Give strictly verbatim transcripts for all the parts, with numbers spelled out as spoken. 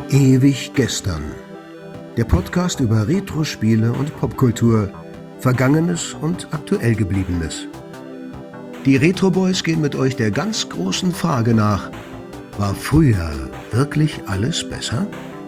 Ewig gestern. Der Podcast über Retro-Spiele und Popkultur, Vergangenes und aktuell Gebliebenes. Die Retro Boys gehen mit euch der ganz großen Frage nach: War früher wirklich alles besser?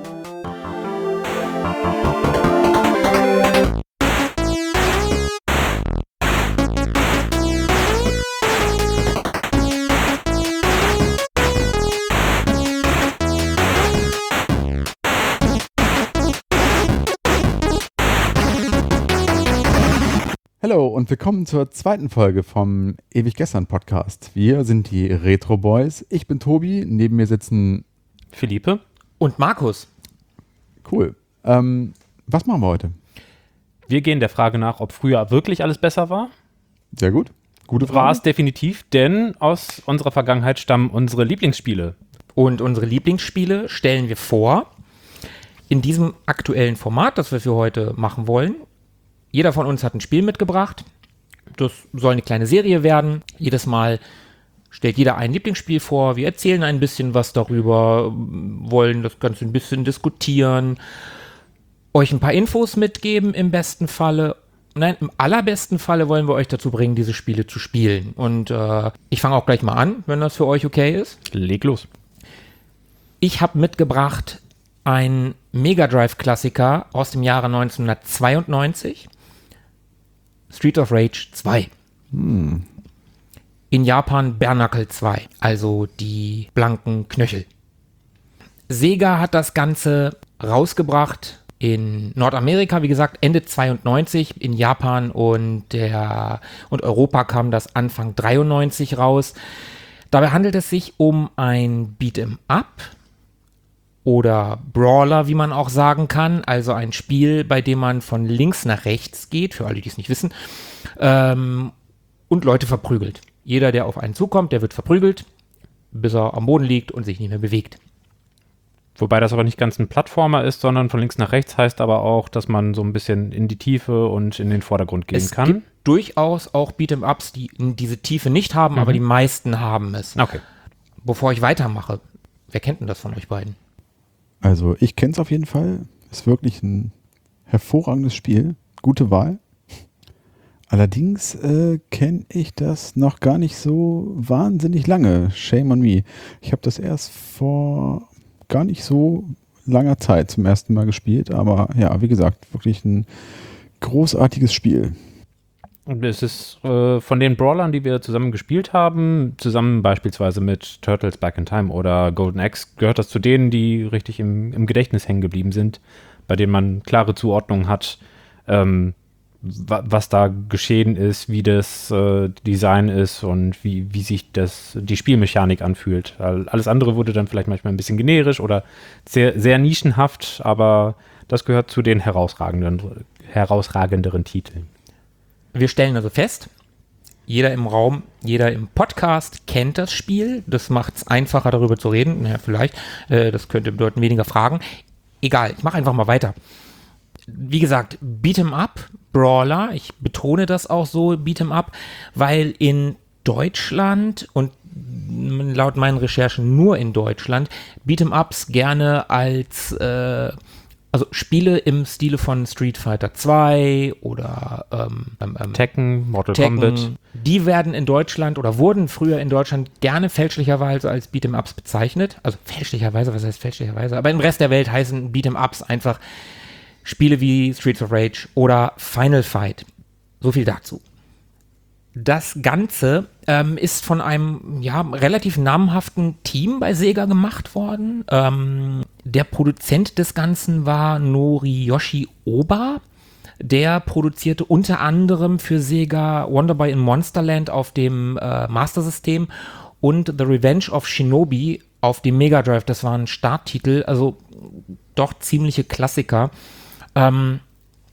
Hallo und willkommen zur zweiten Folge vom Ewig gestern Podcast. Wir sind die Retro Boys. Ich bin Tobi, neben mir sitzen Philippe und Markus. Cool. Ähm, was machen wir heute? Wir gehen der Frage nach, ob früher wirklich alles besser war. Sehr gut. Gute Frage. War es definitiv, denn aus unserer Vergangenheit stammen unsere Lieblingsspiele. Und unsere Lieblingsspiele stellen wir vor in diesem aktuellen Format, das wir für heute machen wollen. Jeder von uns hat ein Spiel mitgebracht. Das soll eine kleine Serie werden. Jedes Mal stellt jeder ein Lieblingsspiel vor. Wir erzählen ein bisschen was darüber, wollen das Ganze ein bisschen diskutieren, euch ein paar Infos mitgeben im besten Falle. Nein, im allerbesten Falle wollen wir euch dazu bringen, diese Spiele zu spielen. Und äh, ich fange auch gleich mal an, wenn das für euch okay ist. Leg los. Ich habe mitgebracht einen Mega Drive-Klassiker aus dem Jahre neunzehnhundertzweiundneunzig. Streets of Rage zwei. Hm. In Japan Bare-Knuckle zwei, also die blanken Knöchel. Sega hat das Ganze rausgebracht in Nordamerika, wie gesagt, Ende zweiundneunzig, in Japan und, der, und Europa kam das Anfang dreiundneunzig raus. Dabei handelt es sich um ein Beat'em-up oder Brawler, wie man auch sagen kann, also ein Spiel, bei dem man von links nach rechts geht, für alle, die es nicht wissen, ähm, und Leute verprügelt. Jeder, der auf einen zukommt, der wird verprügelt, bis er am Boden liegt und sich nicht mehr bewegt. Wobei das aber nicht ganz ein Plattformer ist, sondern von links nach rechts heißt aber auch, dass man so ein bisschen in die Tiefe und in den Vordergrund gehen es kann. Es gibt durchaus auch Beat'em-Ups, die diese Tiefe nicht haben, mhm. aber die meisten haben es. Okay. Bevor ich weitermache, wer kennt denn das von euch beiden? Also ich kenne es auf jeden Fall. Ist wirklich ein hervorragendes Spiel. Gute Wahl. Allerdings äh, kenne ich das noch gar nicht so wahnsinnig lange. Shame on me. Ich habe das erst vor gar nicht so langer Zeit zum ersten Mal gespielt. Aber ja, wie gesagt, wirklich ein großartiges Spiel. Und es ist äh, von den Brawlern, die wir zusammen gespielt haben, zusammen beispielsweise mit Turtles Back in Time oder Golden Axe, gehört das zu denen, die richtig im, im Gedächtnis hängen geblieben sind, bei denen man klare Zuordnungen hat, ähm, wa- was da geschehen ist, wie das äh, Design ist und wie, wie sich das, die Spielmechanik anfühlt. Alles andere wurde dann vielleicht manchmal ein bisschen generisch oder sehr, sehr nischenhaft, aber das gehört zu den herausragenden, herausragenderen Titeln. Wir stellen also fest, jeder im Raum, jeder im Podcast kennt das Spiel. Das macht es einfacher, darüber zu reden. Naja, vielleicht. Äh, das könnte bedeuten, weniger Fragen. Egal, ich mache einfach mal weiter. Wie gesagt, Beat'em-up, Brawler. Ich betone das auch so, Beat'em-up, weil in Deutschland und laut meinen Recherchen nur in Deutschland Beat'em-ups gerne als äh, Also Spiele im Stile von Street Fighter zwei oder ähm, ähm, Tekken, Mortal Tekken, Kombat. Die werden in Deutschland oder wurden früher in Deutschland gerne fälschlicherweise als Beat'em-Ups bezeichnet. Also fälschlicherweise, was heißt fälschlicherweise? Aber im Rest der Welt heißen Beat'em-Ups einfach Spiele wie Streets of Rage oder Final Fight. So viel dazu. Das Ganze ähm, ist von einem ja, relativ namhaften Team bei Sega gemacht worden. Ähm, der Produzent des Ganzen war Noriyoshi Oba. Der produzierte unter anderem für Sega Wonder Boy in Monsterland auf dem äh, Master System und The Revenge of Shinobi auf dem Mega Drive. Das war ein Starttitel, also doch ziemliche Klassiker. Ähm,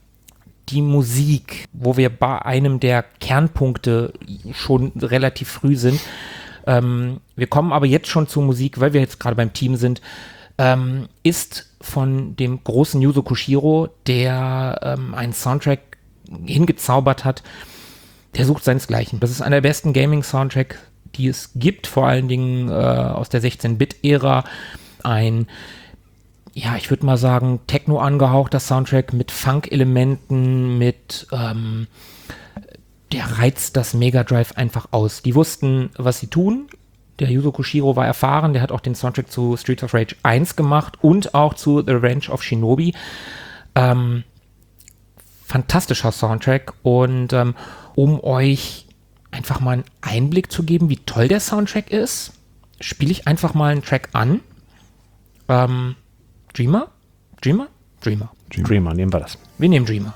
Die Musik, wo wir bei einem der Kernpunkte schon relativ früh sind. Ähm, wir kommen aber jetzt schon zur Musik, weil wir jetzt gerade beim Team sind, ähm, ist von dem großen Yuzo Koshiro, der ähm, einen Soundtrack hingezaubert hat. Der sucht seinesgleichen. Das ist einer der besten Gaming-Soundtracks, die es gibt, vor allen Dingen äh, aus der sechzehn-Bit-Ära. Ein ja, ich würde mal sagen, Techno angehauchter Soundtrack mit Funk-Elementen, mit, ähm, der reizt das Mega Drive einfach aus. Die wussten, was sie tun. Der Yuzo Koshiro war erfahren, der hat auch den Soundtrack zu Streets of Rage eins gemacht und auch zu The Revenge of Shinobi. Ähm, fantastischer Soundtrack und ähm, um euch einfach mal einen Einblick zu geben, wie toll der Soundtrack ist, spiele ich einfach mal einen Track an. Ähm, Dreamer? Dreamer? Dreamer. Dreamer. Dreamer, nehmen wir das. Wir nehmen Dreamer.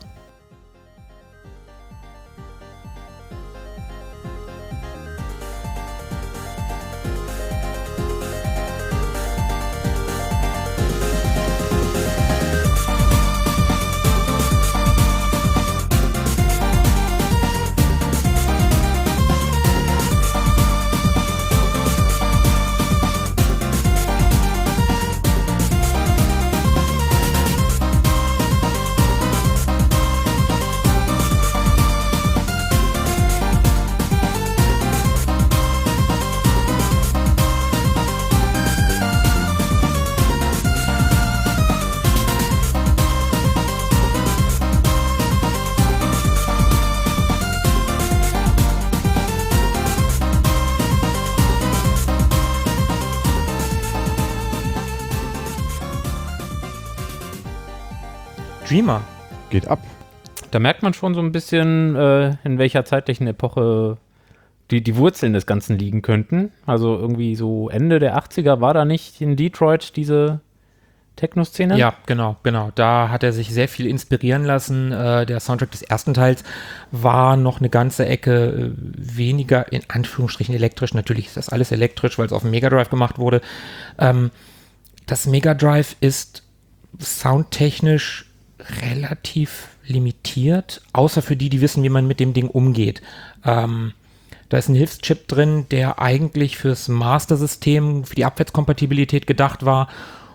Dreamer. Geht ab. Da merkt man schon so ein bisschen, äh, in welcher zeitlichen Epoche die, die Wurzeln des Ganzen liegen könnten. Also irgendwie so Ende der achtziger war da nicht in Detroit diese Techno-Szene? Ja, genau, genau. Da hat er sich sehr viel inspirieren lassen. Äh, der Soundtrack des ersten Teils war noch eine ganze Ecke äh, weniger, in Anführungsstrichen, elektrisch. Natürlich ist das alles elektrisch, weil es auf dem Mega Drive gemacht wurde. Ähm, das Mega Drive ist soundtechnisch relativ limitiert, außer für die, die wissen, wie man mit dem Ding umgeht. Ähm, da ist ein Hilfschip drin, der eigentlich fürs Master-System, für die Abwärtskompatibilität gedacht war.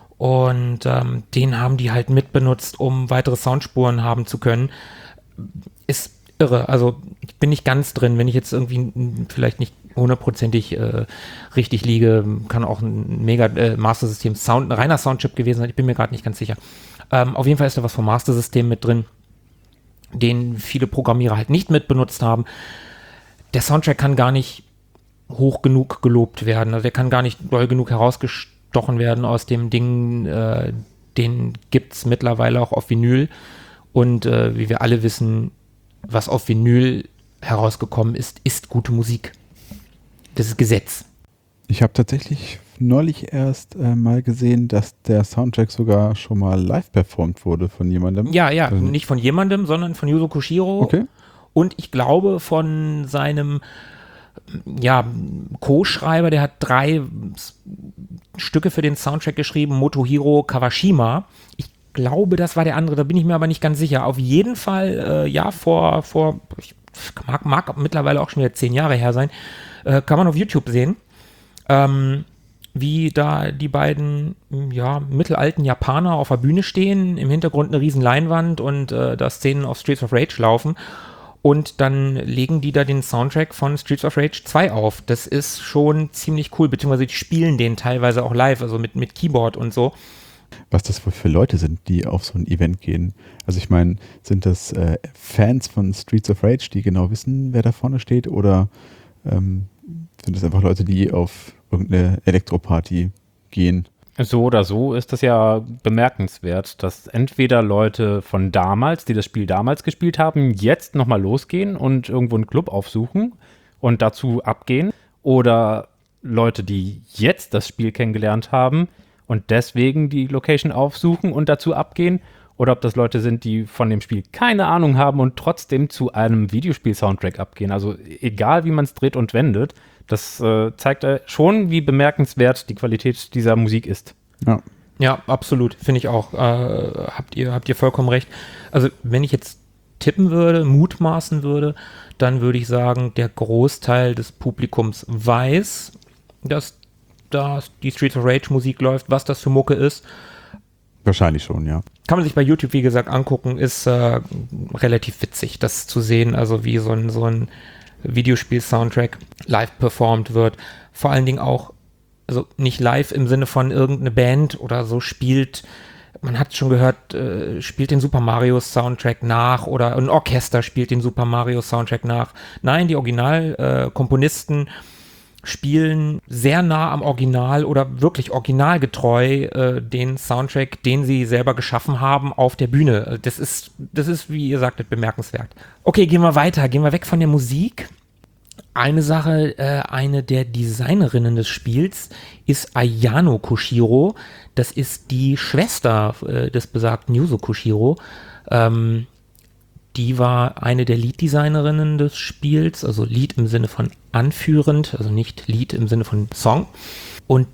Und ähm, den haben die halt mitbenutzt, um weitere Soundspuren haben zu können. Ist irre. Also ich bin nicht ganz drin, wenn ich jetzt irgendwie vielleicht nicht hundertprozentig äh, richtig liege, kann auch ein mega äh, Master-System Sound, ein reiner Soundchip gewesen sein. Ich bin mir gerade nicht ganz sicher. Ähm, auf jeden Fall ist da was vom Master-System mit drin, den viele Programmierer halt nicht mitbenutzt haben. Der Soundtrack kann gar nicht hoch genug gelobt werden. Also der kann gar nicht doll genug herausgestochen werden aus dem Ding. Äh, den gibt es mittlerweile auch auf Vinyl. Und äh, wie wir alle wissen, was auf Vinyl herausgekommen ist, ist gute Musik. Das ist Gesetz. Ich habe tatsächlich neulich erst äh, mal gesehen, dass der Soundtrack sogar schon mal live performt wurde von jemandem. Ja, ja, also nicht von jemandem, sondern von Yuzo Koshiro. Okay. Und ich glaube von seinem ja, Co-Schreiber, der hat drei S- Stücke für den Soundtrack geschrieben, Motohiro Kawashima. Ich glaube, das war der andere, da bin ich mir aber nicht ganz sicher. Auf jeden Fall, äh, ja, vor, vor ich mag, mag mittlerweile auch schon wieder zehn Jahre her sein, äh, kann man auf YouTube sehen, ähm, wie da die beiden ja, mittelalten Japaner auf der Bühne stehen, im Hintergrund eine riesen Leinwand und äh, da Szenen auf Streets of Rage laufen. Und dann legen die da den Soundtrack von Streets of Rage zwei auf. Das ist schon ziemlich cool, beziehungsweise die spielen den teilweise auch live, also mit, mit Keyboard und so. Was das wohl für Leute sind, die auf so ein Event gehen. Also ich meine, sind das äh, Fans von Streets of Rage, die genau wissen, wer da vorne steht, oder ähm, sind das einfach Leute, die auf irgendeine Elektroparty gehen? So oder so ist das ja bemerkenswert, dass entweder Leute von damals, die das Spiel damals gespielt haben, jetzt nochmal losgehen und irgendwo einen Club aufsuchen und dazu abgehen, oder Leute, die jetzt das Spiel kennengelernt haben und deswegen die Location aufsuchen und dazu abgehen, oder ob das Leute sind, die von dem Spiel keine Ahnung haben und trotzdem zu einem Videospiel-Soundtrack abgehen. Also egal, wie man es dreht und wendet, das äh, zeigt äh, schon, wie bemerkenswert die Qualität dieser Musik ist. Ja. Ja, absolut, finde ich auch. Äh, habt ihr, habt ihr vollkommen recht. Also wenn ich jetzt tippen würde, mutmaßen würde, dann würde ich sagen, der Großteil des Publikums weiß, dass da die Streets of Rage Musik läuft, was das für Mucke ist. Wahrscheinlich schon, ja. Kann man sich bei YouTube, wie gesagt, angucken, ist äh, relativ witzig, das zu sehen, also wie so ein, so ein Videospiel-Soundtrack live performt wird. Vor allen Dingen auch, also nicht live im Sinne von irgendeine Band oder so spielt man hat schon gehört, äh, spielt den Super Mario Soundtrack nach oder ein Orchester spielt den Super Mario Soundtrack nach. Nein, die Originalkomponisten äh, spielen sehr nah am Original oder wirklich originalgetreu äh, den Soundtrack, den sie selber geschaffen haben, auf der Bühne. Das ist, das ist, wie ihr sagtet, bemerkenswert. Okay, gehen wir weiter. Gehen wir weg von der Musik. Eine Sache, äh, eine der Designerinnen des Spiels ist Ayano Koshiro. Das ist die Schwester äh, des besagten Yuzo Koshiro. Ähm, die war eine der Lead-Designerinnen des Spiels, also Lead im Sinne von anführend, also nicht Lied im Sinne von Song. Und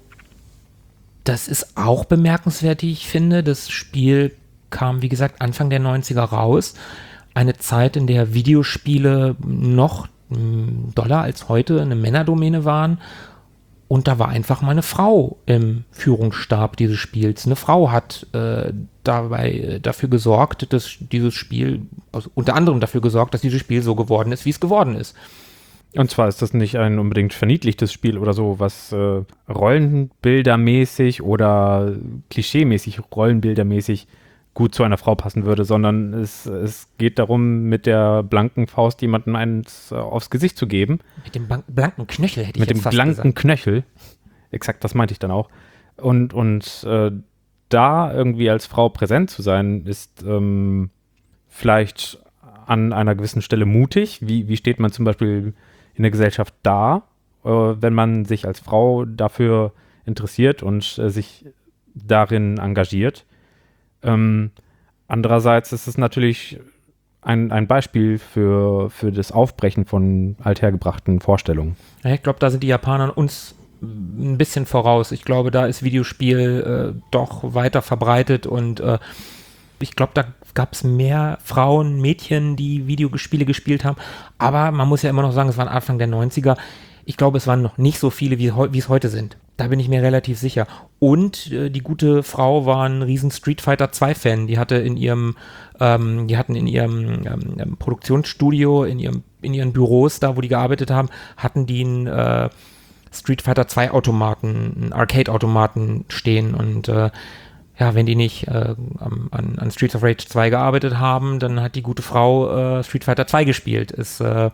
das ist auch bemerkenswert, wie ich finde. Das Spiel kam, wie gesagt, Anfang der neunziger raus. Eine Zeit, in der Videospiele noch doller als heute eine Männerdomäne waren. Und da war einfach mal eine Frau im Führungsstab dieses Spiels. Eine Frau hat äh, dabei äh, dafür gesorgt, dass dieses Spiel, also unter anderem dafür gesorgt, dass dieses Spiel so geworden ist, wie es geworden ist. Und zwar ist das nicht ein unbedingt verniedlichtes Spiel oder so, was äh, rollenbildermäßig oder klischeemäßig rollenbildermäßig gut zu einer Frau passen würde, sondern es, es geht darum, mit der blanken Faust jemandem eins äh, aufs Gesicht zu geben. Mit dem blank- blanken Knöchel hätte ich Mit jetzt dem fast blanken gesagt. Knöchel. Exakt, das meinte ich dann auch. Und, und äh, da irgendwie als Frau präsent zu sein, ist ähm, vielleicht an einer gewissen Stelle mutig. Wie, wie steht man zum Beispiel in der Gesellschaft da, äh, wenn man sich als Frau dafür interessiert und äh, sich darin engagiert? Ähm, andererseits ist es natürlich ein, ein Beispiel für, für das Aufbrechen von althergebrachten Vorstellungen. Ja, ich glaube, da sind die Japaner uns ein bisschen voraus. Ich glaube, da ist Videospiel äh, doch weiter verbreitet und äh, ich glaube, da gab es mehr Frauen, Mädchen, die Videospiele gespielt haben. Aber man muss ja immer noch sagen, es waren Anfang der neunziger. Ich glaube, es waren noch nicht so viele, wie, wie es heute sind. Da bin ich mir relativ sicher. Und äh, die gute Frau war ein riesen Street Fighter zwei Fan. Die hatte in ihrem, ähm, die hatten in ihrem ähm, Produktionsstudio, in ihrem, in ihren Büros, da wo die gearbeitet haben, hatten die einen äh, Street Fighter zwei Automaten, einen Arcade-Automaten stehen. Und äh, ja, wenn die nicht äh, an, an Streets of Rage zwei gearbeitet haben, dann hat die gute Frau äh, Street Fighter zwei gespielt. Ist äh,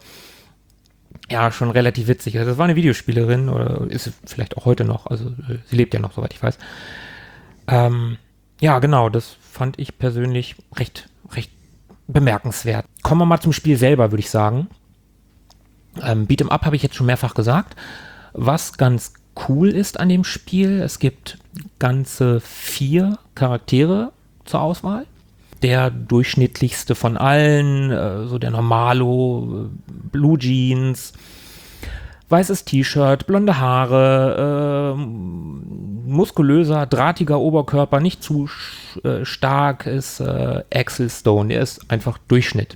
ja schon relativ witzig. Also das war eine Videospielerin oder ist vielleicht auch heute noch. Also sie lebt ja noch, soweit ich weiß. Ähm, ja, genau, das fand ich persönlich recht, recht bemerkenswert. Kommen wir mal zum Spiel selber, würde ich sagen. Ähm, Beat'em Up habe ich jetzt schon mehrfach gesagt. Was ganz cool ist an dem Spiel, es gibt ganze vier Charaktere zur Auswahl. Der durchschnittlichste von allen, äh, so der Normalo, äh, Blue Jeans, weißes T-Shirt, blonde Haare, äh, muskulöser, drahtiger Oberkörper, nicht zu sch- äh, stark, ist äh, Axel Stone, der ist einfach Durchschnitt.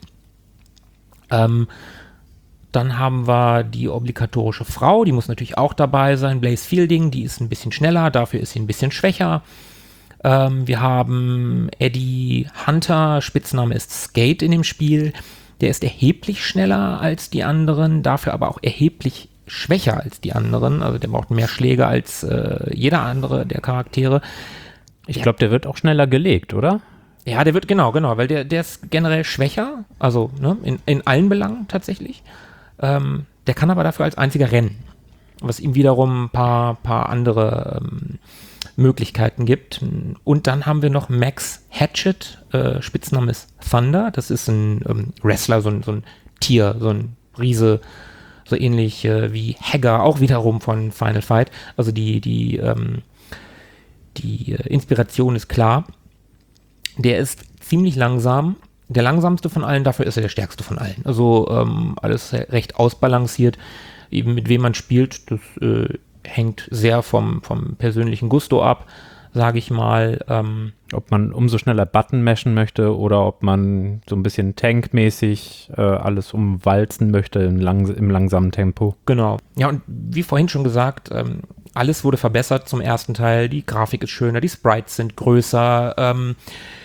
Ähm, Dann haben wir die obligatorische Frau, die muss natürlich auch dabei sein, Blaze Fielding, die ist ein bisschen schneller, dafür ist sie ein bisschen schwächer. Ähm, wir haben Eddie Hunter, Spitzname ist Skate in dem Spiel, der ist erheblich schneller als die anderen, dafür aber auch erheblich schwächer als die anderen, also der braucht mehr Schläge als äh, jeder andere der Charaktere. Ich glaube, der wird auch schneller gelegt, oder? Ja, der wird, genau, genau, weil der, der ist generell schwächer, also ne, in, in allen Belangen tatsächlich. Ähm, der kann aber dafür als einziger rennen, was ihm wiederum ein paar, paar andere ähm, Möglichkeiten gibt. Und dann haben wir noch Max Hatchet, äh, Spitzname ist Thunder, das ist ein ähm, Wrestler, so ein, so ein Tier, so ein Riese, so ähnlich äh, wie Hagar, auch wiederum von Final Fight. Also die, die, ähm, die äh, Inspiration ist klar. Der ist ziemlich langsam, der langsamste von allen, dafür ist er der stärkste von allen. Also ähm, alles recht ausbalanciert. Eben mit wem man spielt, das äh, hängt sehr vom, vom persönlichen Gusto ab, sage ich mal. Ähm, ob man umso schneller Button mashen möchte oder ob man so ein bisschen tankmäßig äh, alles umwalzen möchte im, lang, im langsamen Tempo. Genau. Ja, und wie vorhin schon gesagt, ähm, alles wurde verbessert zum ersten Teil. Die Grafik ist schöner, die Sprites sind größer, ähm,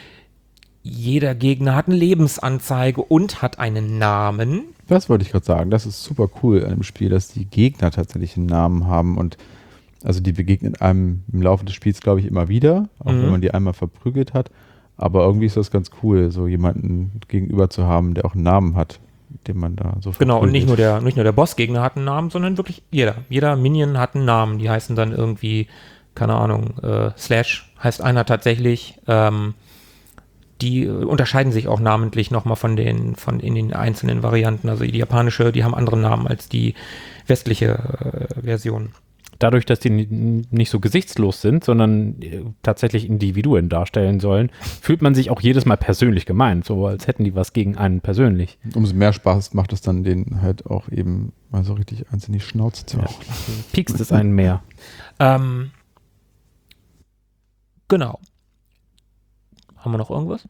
jeder Gegner hat eine Lebensanzeige und hat einen Namen. Das wollte ich gerade sagen. Das ist super cool an dem Spiel, dass die Gegner tatsächlich einen Namen haben und Also die begegnen einem im Laufe des Spiels, glaube ich, immer wieder, auch Mhm. wenn man die einmal verprügelt hat. Aber irgendwie ist das ganz cool, so jemanden gegenüber zu haben, der auch einen Namen hat, den man da so verprügelt. Genau, und nicht nur der, nicht nur der Bossgegner hat einen Namen, sondern wirklich jeder. Jeder Minion hat einen Namen. Die heißen dann irgendwie, keine Ahnung, äh, Slash heißt einer tatsächlich. Ähm, die äh, unterscheiden sich auch namentlich nochmal von den, von in den einzelnen Varianten. Also die japanische, die haben andere Namen als die westliche äh, Version. Dadurch, dass die n- nicht so gesichtslos sind, sondern äh, tatsächlich Individuen darstellen sollen, fühlt man sich auch jedes Mal persönlich gemeint, so als hätten die was gegen einen persönlich. Umso mehr Spaß macht es dann, denen halt auch eben mal so richtig eins in die Schnauze zu hauen. Piekst es einen mehr. Ähm, genau. Haben wir noch irgendwas?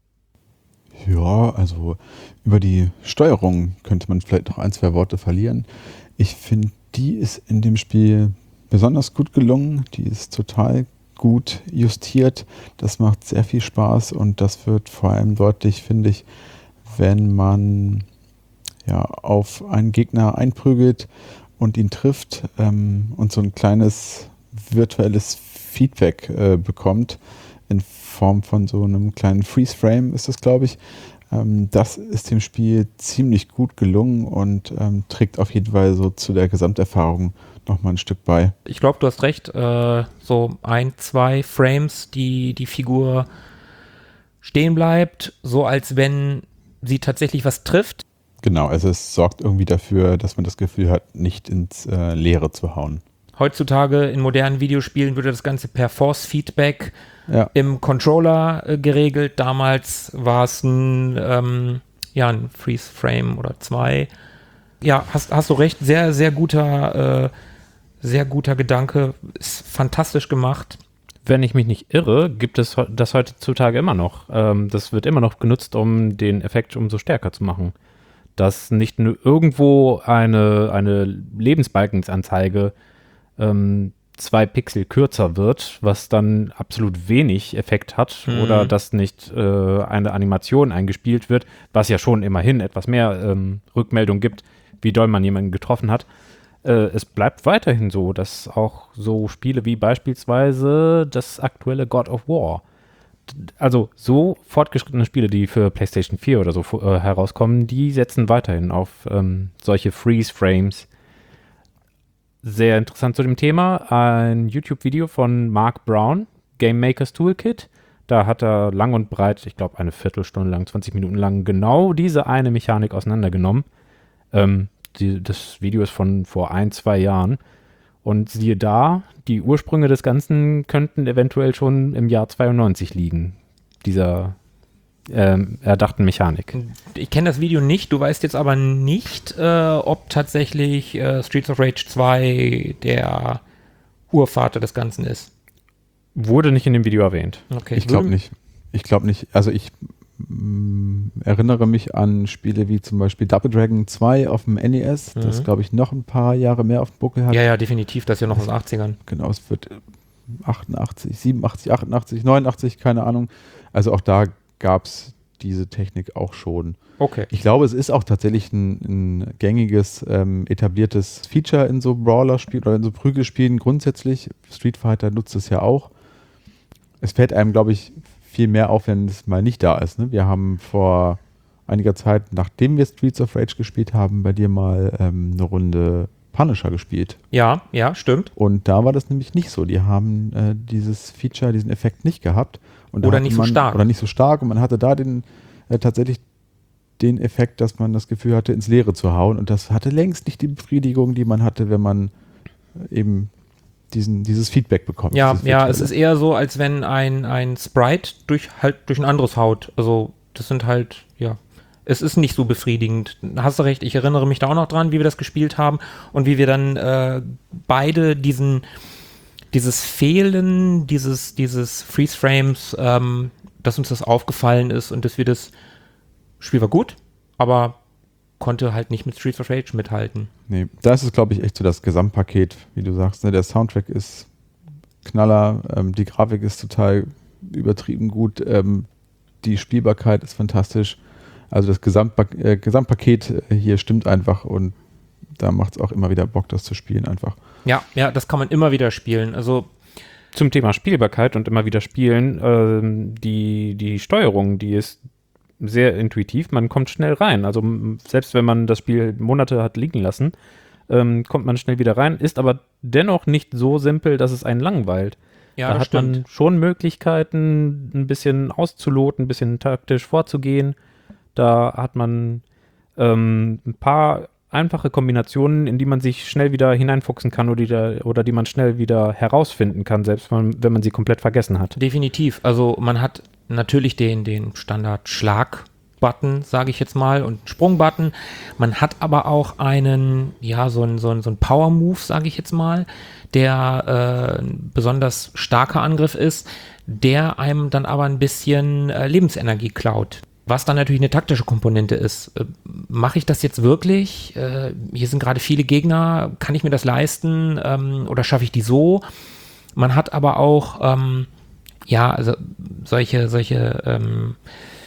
Ja, also über die Steuerung könnte man vielleicht noch ein, zwei Worte verlieren. Ich finde, die ist in dem Spiel besonders gut gelungen. Die ist total gut justiert. Das macht sehr viel Spaß und das wird vor allem deutlich, finde ich, wenn man ja auf einen Gegner einprügelt und ihn trifft ähm, und so ein kleines virtuelles Feedback äh, bekommt in Form von so einem kleinen Freeze-Frame ist das, glaube ich. Ähm, das ist dem Spiel ziemlich gut gelungen und ähm, trägt auf jeden Fall so zu der Gesamterfahrung nochmal ein Stück bei. Ich glaube, du hast recht. Äh, so ein, zwei Frames, die die Figur stehen bleibt, so als wenn sie tatsächlich was trifft. Genau, also es sorgt irgendwie dafür, dass man das Gefühl hat, nicht ins äh, Leere zu hauen. Heutzutage in modernen Videospielen würde das Ganze per Force-Feedback Ja. im Controller äh, geregelt. Damals war es ein, ähm, ja, ein Freeze-Frame oder zwei. Ja, hast, hast du recht. Sehr, sehr guter, äh, sehr guter Gedanke. Ist fantastisch gemacht. Wenn ich mich nicht irre, gibt es he- das heutzutage immer noch. Ähm, das wird immer noch genutzt, um den Effekt umso stärker zu machen. Dass nicht nur irgendwo eine, eine Lebensbalkensanzeige ähm, zwei Pixel kürzer wird, was dann absolut wenig Effekt hat, Mhm. oder dass nicht äh, eine Animation eingespielt wird, was ja schon immerhin etwas mehr ähm, Rückmeldung gibt, wie doll man jemanden getroffen hat. Äh, es bleibt weiterhin so, dass auch so Spiele wie beispielsweise das aktuelle God of War, d- also so fortgeschrittene Spiele, die für PlayStation vier oder so fu- äh, herauskommen, die setzen weiterhin auf ähm, solche Freeze-Frames. Sehr interessant zu dem Thema, ein YouTube-Video von Mark Brown, Game Maker's Toolkit. Da hat er lang und breit, ich glaube eine Viertelstunde lang, zwanzig Minuten lang, genau diese eine Mechanik auseinandergenommen. Ähm, die, das Video ist von vor ein, zwei Jahren. Und siehe da, die Ursprünge des Ganzen könnten eventuell schon im Jahr zweiundneunzig liegen, dieser ähm, erdachten Mechanik. Ich kenne das Video nicht, du weißt jetzt aber nicht, äh, ob tatsächlich äh, Streets of Rage zwei der Urvater des Ganzen ist. Wurde nicht in dem Video erwähnt. Okay. Ich glaube Würde- nicht. Ich glaube nicht. Also ich mm, erinnere mich an Spiele wie zum Beispiel Double Dragon zwei auf dem N E S, das Mhm. glaube ich noch ein paar Jahre mehr auf dem Buckel hat. Ja, ja, definitiv, das ist ja noch aus den achtzigern. Genau, es wird achtundachtzig, siebenundachtzig, achtundachtzig, neunundachtzig, keine Ahnung. Also auch da gab es diese Technik auch schon. Okay. Ich glaube, es ist auch tatsächlich ein, ein gängiges, ähm, etabliertes Feature in so Brawler-Spielen oder in so Prügelspielen grundsätzlich. Street Fighter nutzt es ja auch. Es fällt einem, glaube ich, viel mehr auf, wenn es mal nicht da ist. Ne? Wir haben vor einiger Zeit, nachdem wir Streets of Rage gespielt haben, bei dir mal ähm, eine Runde Punisher gespielt. Ja, ja, stimmt. Und da war das nämlich nicht so. Die haben äh, dieses Feature, diesen Effekt nicht gehabt. Und da Oder hatte nicht so man, stark. Oder nicht so stark. Und man hatte da den äh, tatsächlich den Effekt, dass man das Gefühl hatte, ins Leere zu hauen. Und das hatte längst nicht die Befriedigung, die man hatte, wenn man äh, eben diesen, dieses Feedback bekommt. Ja, dieses ja, virtuelle. es ist eher so, als wenn ein, ein Sprite durch halt durch ein anderes haut. Also das sind halt, ja, es ist nicht so befriedigend. Hast du recht, ich erinnere mich da auch noch dran, wie wir das gespielt haben und wie wir dann äh, beide diesen, dieses Fehlen dieses, dieses Freeze-Frames, ähm, dass uns das aufgefallen ist und dass wir das Spiel war gut, aber konnte halt nicht mit Streets of Rage mithalten. Nee, da ist es, glaube ich, echt so das Gesamtpaket, wie du sagst. Ne? Der Soundtrack ist Knaller, ähm, die Grafik ist total übertrieben gut, ähm, die Spielbarkeit ist fantastisch. Also das Gesamtpa äh, Gesamtpaket äh, hier stimmt einfach und da macht es auch immer wieder Bock, das zu spielen einfach. Ja, ja, das kann man immer wieder spielen. Also Zum Thema Spielbarkeit und immer wieder spielen, ähm, die, die Steuerung, die ist sehr intuitiv, man kommt schnell rein. Also m- selbst wenn man das Spiel Monate hat liegen lassen, ähm, kommt man schnell wieder rein, ist aber dennoch nicht so simpel, dass es einen langweilt. ja, da das hat stimmt. man schon Möglichkeiten, ein bisschen auszuloten, ein bisschen taktisch vorzugehen. Da hat man ähm, ein paar einfache Kombinationen, in die man sich schnell wieder hineinfuchsen kann oder die, da, oder die man schnell wieder herausfinden kann, selbst wenn, wenn man sie komplett vergessen hat. Definitiv. Also man hat natürlich den, den Standard-Schlag-Button, sage ich jetzt mal, und einen Sprung-Button. Man hat aber auch einen, ja, so ein, so ein, so ein Power-Move, sage ich jetzt mal, der äh, ein besonders starker Angriff ist, der einem dann aber ein bisschen äh, Lebensenergie klaut. Was dann natürlich eine taktische Komponente ist. Äh, Mache ich das jetzt wirklich? Äh, hier sind gerade viele Gegner. Kann ich mir das leisten? Ähm, oder schaffe ich die so? Man hat aber auch, ähm, ja, also solche, solche ähm,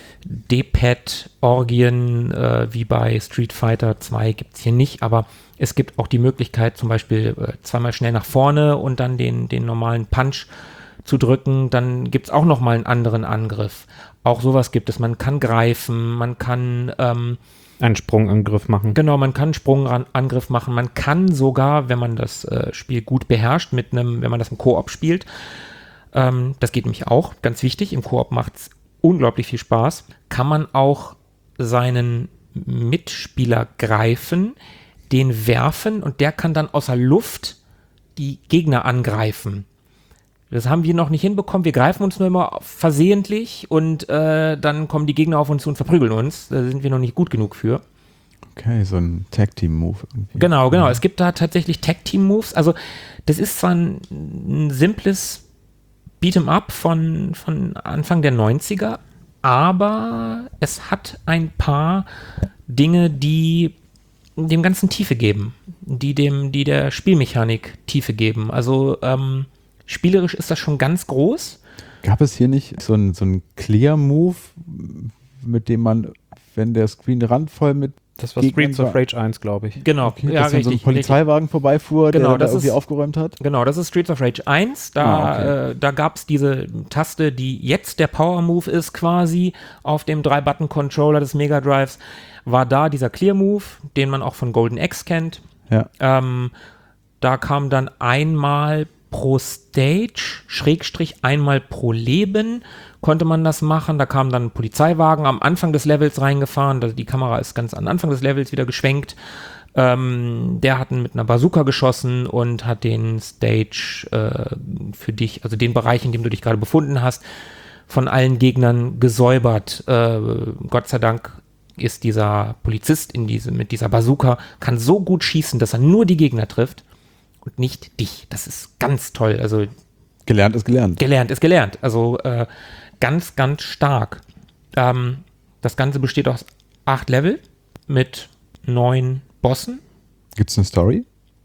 D-Pad-Orgien äh, wie bei Street Fighter zwei gibt es hier nicht, aber es gibt auch die Möglichkeit, zum Beispiel äh, zweimal schnell nach vorne und dann den, den normalen Punch zu drücken. Dann gibt es auch nochmal einen anderen Angriff. Auch sowas gibt es. Man kann greifen, man kann ähm, Einen Sprungangriff machen. Genau, man kann einen Sprungangriff machen. Man kann sogar, wenn man das äh, Spiel gut beherrscht, mit einem, wenn man das im Koop spielt, ähm, das geht nämlich auch, ganz wichtig, im Koop macht es unglaublich viel Spaß, kann man auch seinen Mitspieler greifen, den werfen und der kann dann außer Luft die Gegner angreifen. Das haben wir noch nicht hinbekommen. Wir greifen uns nur immer versehentlich und äh, dann kommen die Gegner auf uns zu und verprügeln uns. Da sind wir noch nicht gut genug für. Okay, so ein Tag-Team-Move irgendwie. Genau, genau. Es gibt da tatsächlich Tag-Team-Moves. Also das ist zwar ein, ein simples Beat'em-up von, von Anfang der neunziger, aber es hat ein paar Dinge, die dem Ganzen Tiefe geben, die dem, die der Spielmechanik Tiefe geben. Also ähm, spielerisch ist das schon ganz groß. Gab es hier nicht so ein, so ein Clear-Move, mit dem man, wenn der Screen randvoll mit Das war Gegnern Streets of war- Rage eins, glaube ich. Genau, Okay, ja, dass dann so ein richtig, richtig. Polizeiwagen vorbeifuhr, Genau, der da das irgendwie ist- aufgeräumt hat? Genau, das ist Streets of Rage eins. Da, Ah, okay. äh, da gab es diese Taste, die jetzt der Power-Move ist quasi auf dem drei Button Controller des Mega Drives. War da dieser Clear-Move, den man auch von Golden Axe kennt. Ja. Ähm, da kam dann einmal pro Stage, Schrägstrich einmal pro Leben, konnte man das machen. Da kam dann ein Polizeiwagen am Anfang des Levels reingefahren. Da, die Kamera ist ganz am Anfang des Levels wieder geschwenkt. Ähm, der hat mit einer Bazooka geschossen und hat den Stage äh, für dich, also den Bereich, in dem du dich gerade befunden hast, von allen Gegnern gesäubert. Äh, Gott sei Dank ist dieser Polizist in diese, mit dieser Bazooka, kann so gut schießen, dass er nur die Gegner trifft und nicht dich. Das ist ganz toll. Also Gelernt ist gelernt. gelernt ist gelernt. Also äh, ganz, ganz stark. Ähm, das Ganze besteht aus acht Level mit neun Bossen. Gibt es eine Story?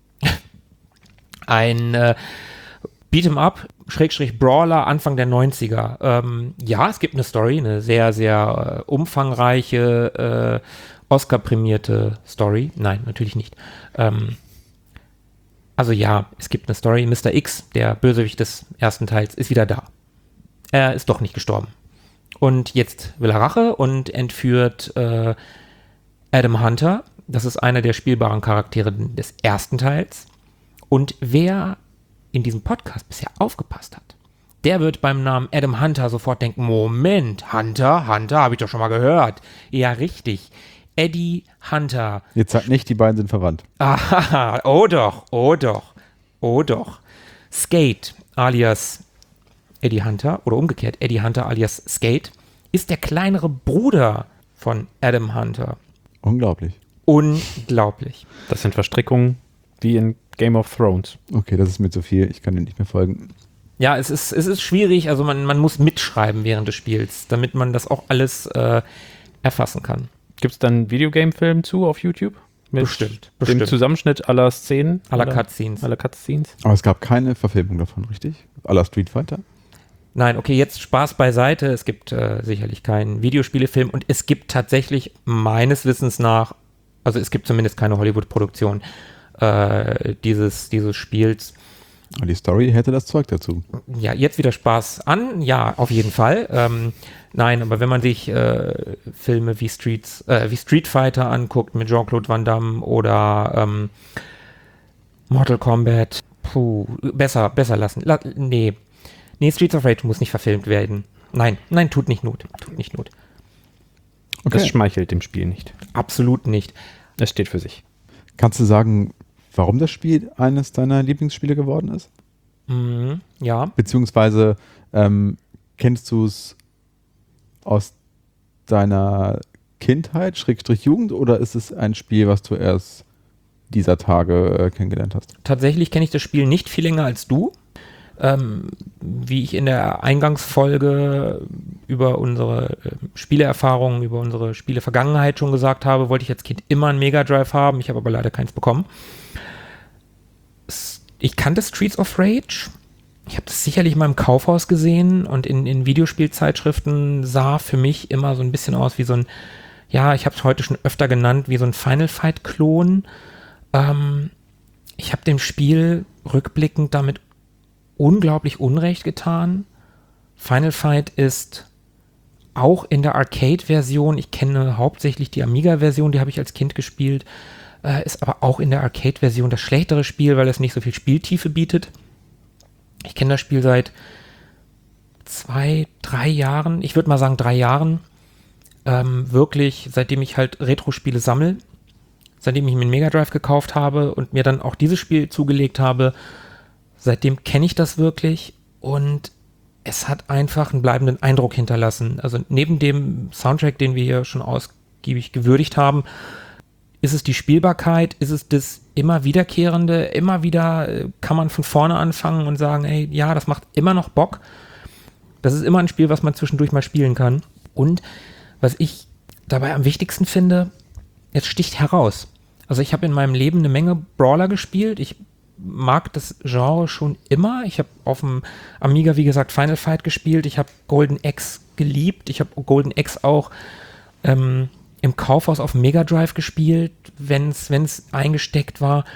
Ein äh, Beat'em-up, Schrägstrich Brawler, Anfang der neunziger. Ähm, ja, es gibt eine Story, eine sehr, sehr äh, umfangreiche, äh, Oscar-prämierte Story. Nein, natürlich nicht. Ähm, also ja, es gibt eine Story. Mister X, der Bösewicht des ersten Teils, ist wieder da. Er ist doch nicht gestorben. Und jetzt will er Rache und entführt äh, Adam Hunter. Das ist einer der spielbaren Charaktere des ersten Teils. Und wer in diesem Podcast bisher aufgepasst hat, der wird beim Namen Adam Hunter sofort denken, Moment, Hunter, Hunter, habe ich doch schon mal gehört. Ja, richtig. Eddie Hunter. Jetzt sagt nicht, die beiden sind verwandt. Aha, oh doch, oh doch, oh doch. Skate alias Eddie Hunter oder umgekehrt Eddie Hunter alias Skate ist der kleinere Bruder von Adam Hunter. Unglaublich. Unglaublich. Das sind Verstrickungen wie in Game of Thrones. Okay, das ist mir zu viel. Ich kann dir nicht mehr folgen. Ja, es ist, es ist schwierig, also man, man muss mitschreiben während des Spiels, damit man das auch alles äh, erfassen kann. Gibt es dann einen Videogame-Film zu auf YouTube? Mit Bestimmt, dem bestimmt. Zusammenschnitt aller Szenen? Aller Oder- Cutscenes. Aller Cutscenes. Aber es gab keine Verfilmung davon, richtig? À la Street Fighter? Nein, okay, jetzt Spaß beiseite. Es gibt äh, sicherlich keinen Videospielefilm und es gibt tatsächlich meines Wissens nach Also es gibt zumindest keine Hollywood-Produktion äh, dieses, dieses Spiels. Und die Story hätte das Zeug dazu. Ja, jetzt wieder Spaß an, ja, auf jeden Fall. Ähm, nein, aber wenn man sich äh, Filme wie Streets, äh, wie Street Fighter anguckt mit Jean-Claude Van Damme oder ähm, Mortal Kombat, puh, besser, besser lassen. La- nee. Nee, Streets of Rage muss nicht verfilmt werden. Nein, nein, tut nicht Not. Tut nicht Not. Okay. Das schmeichelt dem Spiel nicht. Absolut nicht. Es steht für sich. Kannst du sagen, warum das Spiel eines deiner Lieblingsspiele geworden ist? Mhm, ja. Beziehungsweise ähm, kennst du es aus deiner Kindheit, Schrägstrich Jugend, oder ist es ein Spiel, was du erst dieser Tage äh, kennengelernt hast? Tatsächlich kenne ich das Spiel nicht viel länger als du. Ähm, wie ich in der Eingangsfolge über unsere äh, Spieleerfahrungen, über unsere Spielevergangenheit schon gesagt habe, wollte ich als Kind immer einen Mega Drive haben. Ich habe aber leider keins bekommen. S- Ich kannte Streets of Rage. Ich habe das sicherlich mal im Kaufhaus gesehen und in, in Videospielzeitschriften sah für mich immer so ein bisschen aus wie so ein, ja, ich habe es heute schon öfter genannt, wie so ein Final Fight-Klon. Ähm, ich habe dem Spiel rückblickend damit unglaublich Unrecht getan. Final Fight ist auch in der Arcade-Version, ich kenne hauptsächlich die Amiga-Version, die habe ich als Kind gespielt, äh, ist aber auch in der Arcade-Version das schlechtere Spiel, weil es nicht so viel Spieltiefe bietet. Ich kenne das Spiel seit zwei, drei Jahren, ich würde mal sagen drei Jahren, ähm, wirklich, seitdem ich halt Retro-Spiele sammle, seitdem ich mir einen Mega Drive gekauft habe und mir dann auch dieses Spiel zugelegt habe. Seitdem kenne ich das wirklich und es hat einfach einen bleibenden Eindruck hinterlassen. Also neben dem Soundtrack, den wir hier schon ausgiebig gewürdigt haben, ist es die Spielbarkeit, ist es das immer wiederkehrende, immer wieder äh, kann man von vorne anfangen und sagen, ey, ja, das macht immer noch Bock. Das ist immer ein Spiel, was man zwischendurch mal spielen kann. Und was ich dabei am wichtigsten finde, es sticht heraus. Also ich habe in meinem Leben eine Menge Brawler gespielt. Ich mag das Genre schon immer. Ich habe auf dem Amiga, wie gesagt, Final Fight gespielt. Ich habe Golden Axe geliebt. Ich habe Golden Axe auch ähm, im Kaufhaus auf dem Mega Drive gespielt, wenn es eingesteckt war.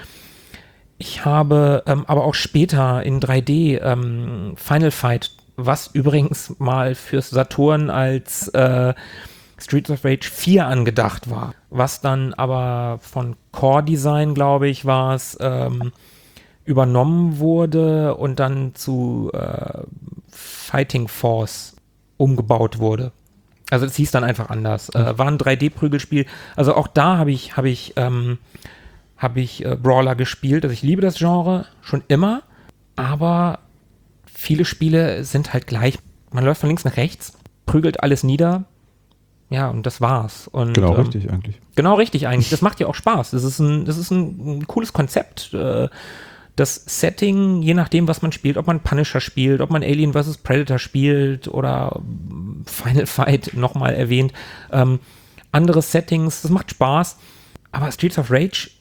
Ich habe ähm, aber auch später in drei D ähm, Final Fight, was übrigens mal fürs Saturn als äh, Streets of Rage vier angedacht war, was dann aber von Core Design, glaube ich, war es, ähm, übernommen wurde und dann zu äh, Fighting Force umgebaut wurde. Also es hieß dann einfach anders. Äh, war ein drei D-Prügelspiel. Also auch da habe ich, habe ich, ähm, habe ich äh, Brawler gespielt. Also ich liebe das Genre schon immer, aber viele Spiele sind halt gleich. Man läuft von links nach rechts, prügelt alles nieder. Ja, und das war's. Und, Genau, ähm, richtig eigentlich. Genau, richtig eigentlich. Das macht ja auch Spaß. Das ist ein, das ist ein, ein cooles Konzept. Äh, das Setting, je nachdem, was man spielt, ob man Punisher spielt, ob man Alien versus. Predator spielt oder Final Fight nochmal erwähnt, ähm, andere Settings, das macht Spaß. Aber Streets of Rage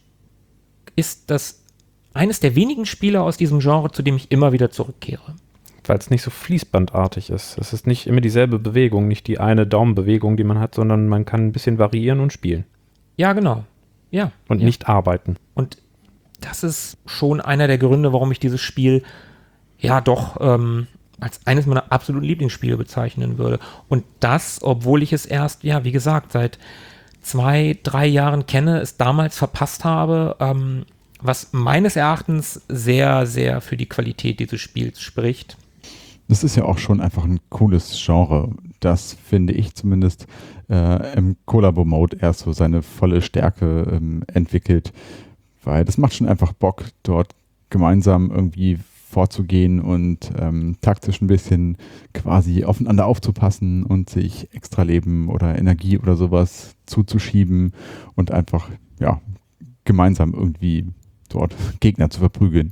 ist das eines der wenigen Spiele aus diesem Genre, zu dem ich immer wieder zurückkehre. Weil es nicht so fließbandartig ist. Es ist nicht immer dieselbe Bewegung, nicht die eine Daumenbewegung, die man hat, sondern man kann ein bisschen variieren und spielen. Ja, genau. Ja. Und ja. nicht arbeiten. Und das ist schon einer der Gründe, warum ich dieses Spiel ja doch ähm, als eines meiner absoluten Lieblingsspiele bezeichnen würde. Und das, obwohl ich es erst, ja, wie gesagt, seit zwei, drei Jahren kenne, es damals verpasst habe, ähm, was meines Erachtens sehr, sehr für die Qualität dieses Spiels spricht. Das ist ja auch schon einfach ein cooles Genre. Das finde ich zumindest äh, im Collabo-Mode erst so seine volle Stärke ähm, entwickelt. Weil das macht schon einfach Bock, dort gemeinsam irgendwie vorzugehen und ähm, taktisch ein bisschen quasi aufeinander aufzupassen und sich Extraleben oder Energie oder sowas zuzuschieben und einfach, ja, gemeinsam irgendwie dort Gegner zu verprügeln.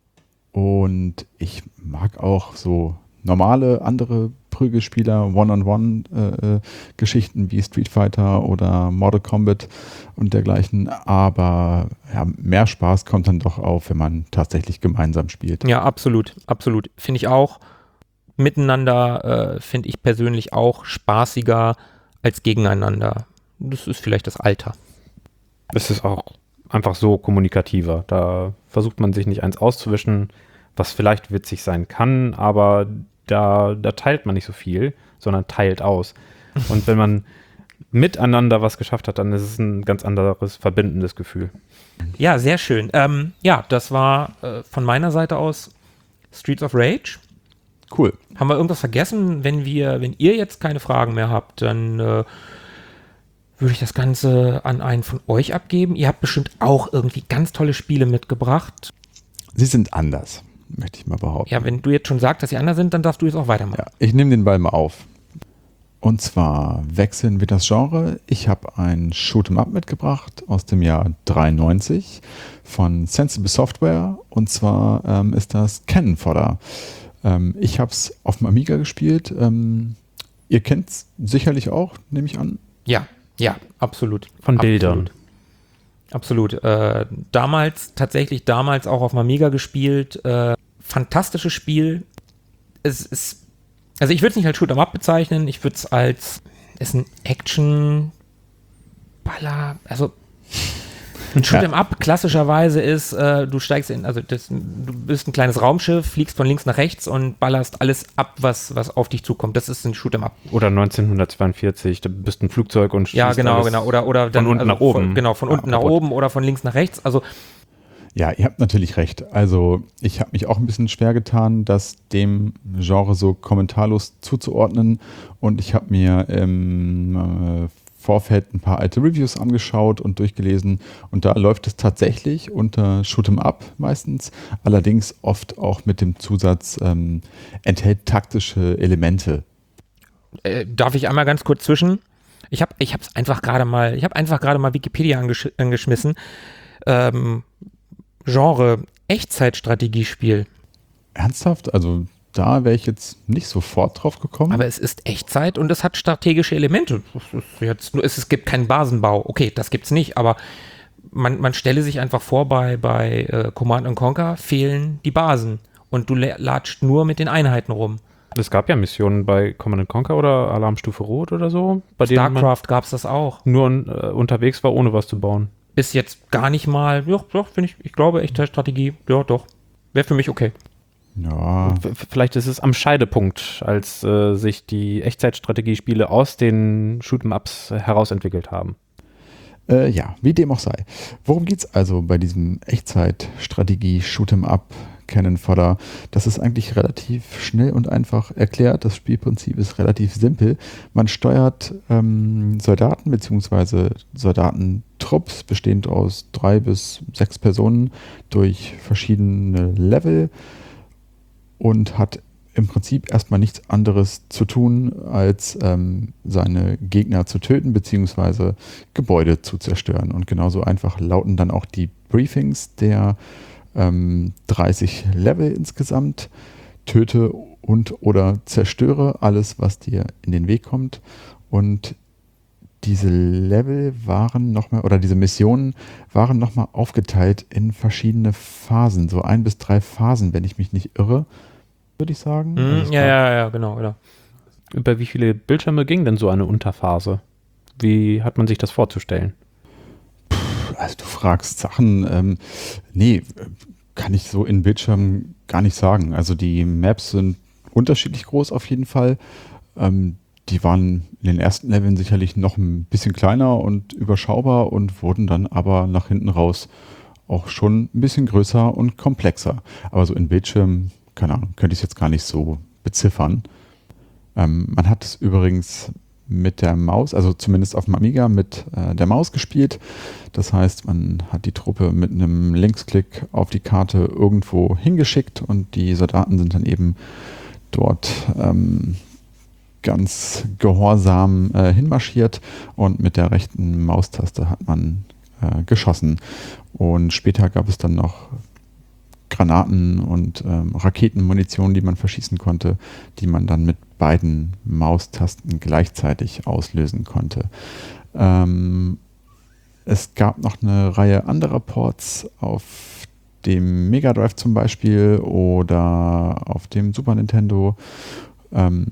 Und ich mag auch so normale andere Prügelspieler, One-on-One-Geschichten äh, wie Street Fighter oder Mortal Kombat und dergleichen, aber ja, mehr Spaß kommt dann doch auf, wenn man tatsächlich gemeinsam spielt. Ja, absolut, absolut. Finde ich auch. Miteinander äh, finde ich persönlich auch spaßiger als gegeneinander. Das ist vielleicht das Alter. Es ist auch einfach so kommunikativer. Da versucht man sich nicht eins auszuwischen, was vielleicht witzig sein kann, aber da, da teilt man nicht so viel, sondern teilt aus. Und wenn man miteinander was geschafft hat, dann ist es ein ganz anderes verbindendes Gefühl. Ja, sehr schön. Ähm, ja, das war äh, von meiner Seite aus Streets of Rage. Cool. Haben wir irgendwas vergessen? Wenn wir, wenn ihr jetzt keine Fragen mehr habt, dann äh, würde ich das Ganze an einen von euch abgeben. Ihr habt bestimmt auch irgendwie ganz tolle Spiele mitgebracht. Sie sind anders, möchte ich mal behaupten. Ja, wenn du jetzt schon sagst, dass sie anders sind, dann darfst du jetzt auch weitermachen. Ja, ich nehme den Ball mal auf. Und zwar wechseln wir das Genre. Ich habe ein Shoot'em-up mitgebracht aus dem Jahr dreiundneunzig von Sensible Software. Und zwar ähm, ist das Cannon Fodder. Ähm, ich habe es auf dem Amiga gespielt. Ähm, ihr kennt es sicherlich auch, nehme ich an. Ja, ja, absolut. Von absolut. Bildern. Absolut. Äh, damals, tatsächlich damals auch auf dem Amiga gespielt. Äh, fantastisches Spiel. Es ist, also ich würde es nicht als Shoot'em-up bezeichnen, ich würde es als, es ist ein Action-Baller, also ein Shoot'em-up klassischerweise ist, äh, du steigst in, also das, du bist ein kleines Raumschiff, fliegst von links nach rechts und ballerst alles ab, was, was auf dich zukommt. Das ist ein Shoot'em-up. Oder neunzehnhundertzweiundvierzig, du bist ein Flugzeug und Ja, schießt genau, alles genau. Oder, oder dann, von unten also nach oben. Von, genau, von Ja, unten nach kaputt. oben oder von links nach rechts. Also Ja, ihr habt natürlich recht. Also ich habe mich auch ein bisschen schwer getan, das dem Genre so kommentarlos zuzuordnen. Und ich habe mir im äh, Vorfeld ein paar alte Reviews angeschaut und durchgelesen. Und da läuft es tatsächlich unter Shoot'em Up meistens. Allerdings oft auch mit dem Zusatz, ähm, enthält taktische Elemente. äh, darf ich einmal ganz kurz zwischen? Ich habe ich es einfach gerade mal, ich habe einfach gerade mal Wikipedia angesch angeschmissen. Ähm, Genre Echtzeitstrategiespiel. Ernsthaft? Also da wäre ich jetzt nicht sofort drauf gekommen. Aber es ist Echtzeit und es hat strategische Elemente. Es, ist jetzt nur, es, es gibt keinen Basenbau. Okay, das gibt's nicht, aber man, man stelle sich einfach vor, bei, bei äh, Command and Conquer fehlen die Basen und du latscht nur mit den Einheiten rum. Es gab ja Missionen bei Command and Conquer oder Alarmstufe Rot oder so, bei denen man StarCraft gab's das auch. nur äh, unterwegs war, ohne was zu bauen. Ist jetzt gar nicht mal, ja, doch, finde ich, ich glaube, Echtzeitstrategie, ja, doch. Wäre für mich okay. Ja, V- Vielleicht ist es am Scheidepunkt, als äh, sich die Echtzeitstrategiespiele aus den Shoot'em-Ups herausentwickelt haben. Äh, ja, wie dem auch sei. Worum geht's also bei diesem Echtzeit-Strategie-Shoot'em-up Cannon Fodder? Das ist eigentlich relativ schnell und einfach erklärt. Das Spielprinzip ist relativ simpel. Man steuert ähm, Soldaten bzw. Soldatentrupps, bestehend aus drei bis sechs Personen, durch verschiedene Level und hat im Prinzip erstmal nichts anderes zu tun, als ähm, seine Gegner zu töten bzw. Gebäude zu zerstören. Und genauso einfach lauten dann auch die Briefings der ähm, dreißig Level insgesamt. Töte und oder zerstöre alles, was dir in den Weg kommt. Und diese Level waren nochmal, oder diese Missionen waren nochmal aufgeteilt in verschiedene Phasen, so ein bis drei Phasen, wenn ich mich nicht irre, würde ich sagen. Mhm, Also es ja, gab- ja, ja, genau, genau. Über wie viele Bildschirme ging denn so eine Unterphase? Wie hat man sich das vorzustellen? Also du fragst Sachen, ähm, nee, kann ich so in Bildschirmen gar nicht sagen. Also die Maps sind unterschiedlich groß auf jeden Fall. Ähm, die waren in den ersten Leveln sicherlich noch ein bisschen kleiner und überschaubar und wurden dann aber nach hinten raus auch schon ein bisschen größer und komplexer. Aber so in Bildschirmen, keine Ahnung, könnte ich es jetzt gar nicht so beziffern. Ähm, man hat es übrigens mit der Maus, also zumindest auf dem Amiga, mit äh, der Maus gespielt. Das heißt, man hat die Truppe mit einem Linksklick auf die Karte irgendwo hingeschickt und die Soldaten sind dann eben dort ähm, ganz gehorsam äh, hinmarschiert und mit der rechten Maustaste hat man äh, geschossen. Und später gab es dann noch Granaten und ähm, Raketenmunition, die man verschießen konnte, die man dann mit beiden Maustasten gleichzeitig auslösen konnte. Ähm, es gab noch eine Reihe anderer Ports auf dem Mega Drive zum Beispiel oder auf dem Super Nintendo. Ähm,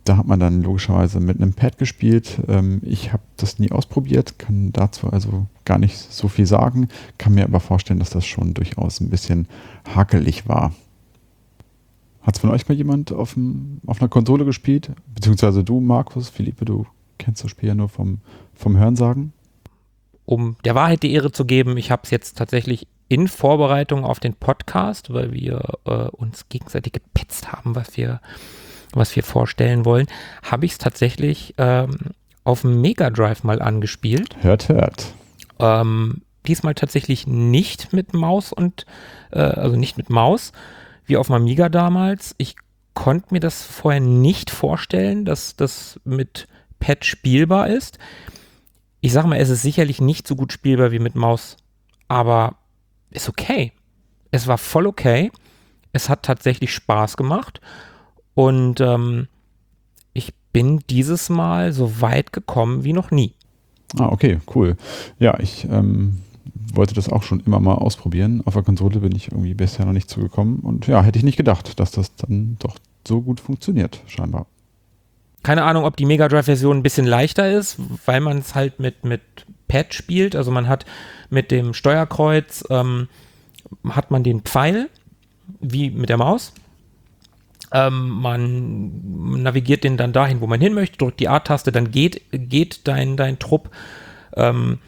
Da hat man dann logischerweise mit einem Pad gespielt. Ähm, ich habe das nie ausprobiert, kann dazu also gar nicht so viel sagen, kann mir aber vorstellen, dass das schon durchaus ein bisschen hakelig war. Hat es von euch mal jemand auf, dem, auf einer Konsole gespielt? Beziehungsweise du, Markus, Philippe, du kennst das Spiel ja nur vom, vom Hörensagen? Um der Wahrheit die Ehre zu geben, ich habe es jetzt tatsächlich in Vorbereitung auf den Podcast, weil wir äh, uns gegenseitig gepetzt haben, was wir was wir vorstellen wollen, habe ich es tatsächlich ähm, auf dem Mega Drive mal angespielt. Hört, hört. Ähm, diesmal tatsächlich nicht mit Maus und, äh, also nicht mit Maus, wie auf dem Amiga damals. Ich konnte mir das vorher nicht vorstellen, dass das mit Pad spielbar ist. Ich sage mal, es ist sicherlich nicht so gut spielbar wie mit Maus, aber ist okay. Es war voll okay. Es hat tatsächlich Spaß gemacht. Und ähm, ich bin dieses Mal so weit gekommen wie noch nie. Ah, okay, cool. Ja, ich ähm, wollte das auch schon immer mal ausprobieren. Auf der Konsole bin ich irgendwie bisher noch nicht zugekommen. Und ja, hätte ich nicht gedacht, dass das dann doch so gut funktioniert, scheinbar. Keine Ahnung, ob die Mega Drive-Version ein bisschen leichter ist, weil man es halt mit, mit Pad spielt. Also man hat mit dem Steuerkreuz, ähm, hat man den Pfeil, wie mit der Maus. Ähm, man navigiert den dann dahin, wo man hin möchte, drückt die A-Taste, dann geht, geht dein, dein Trupp ähm,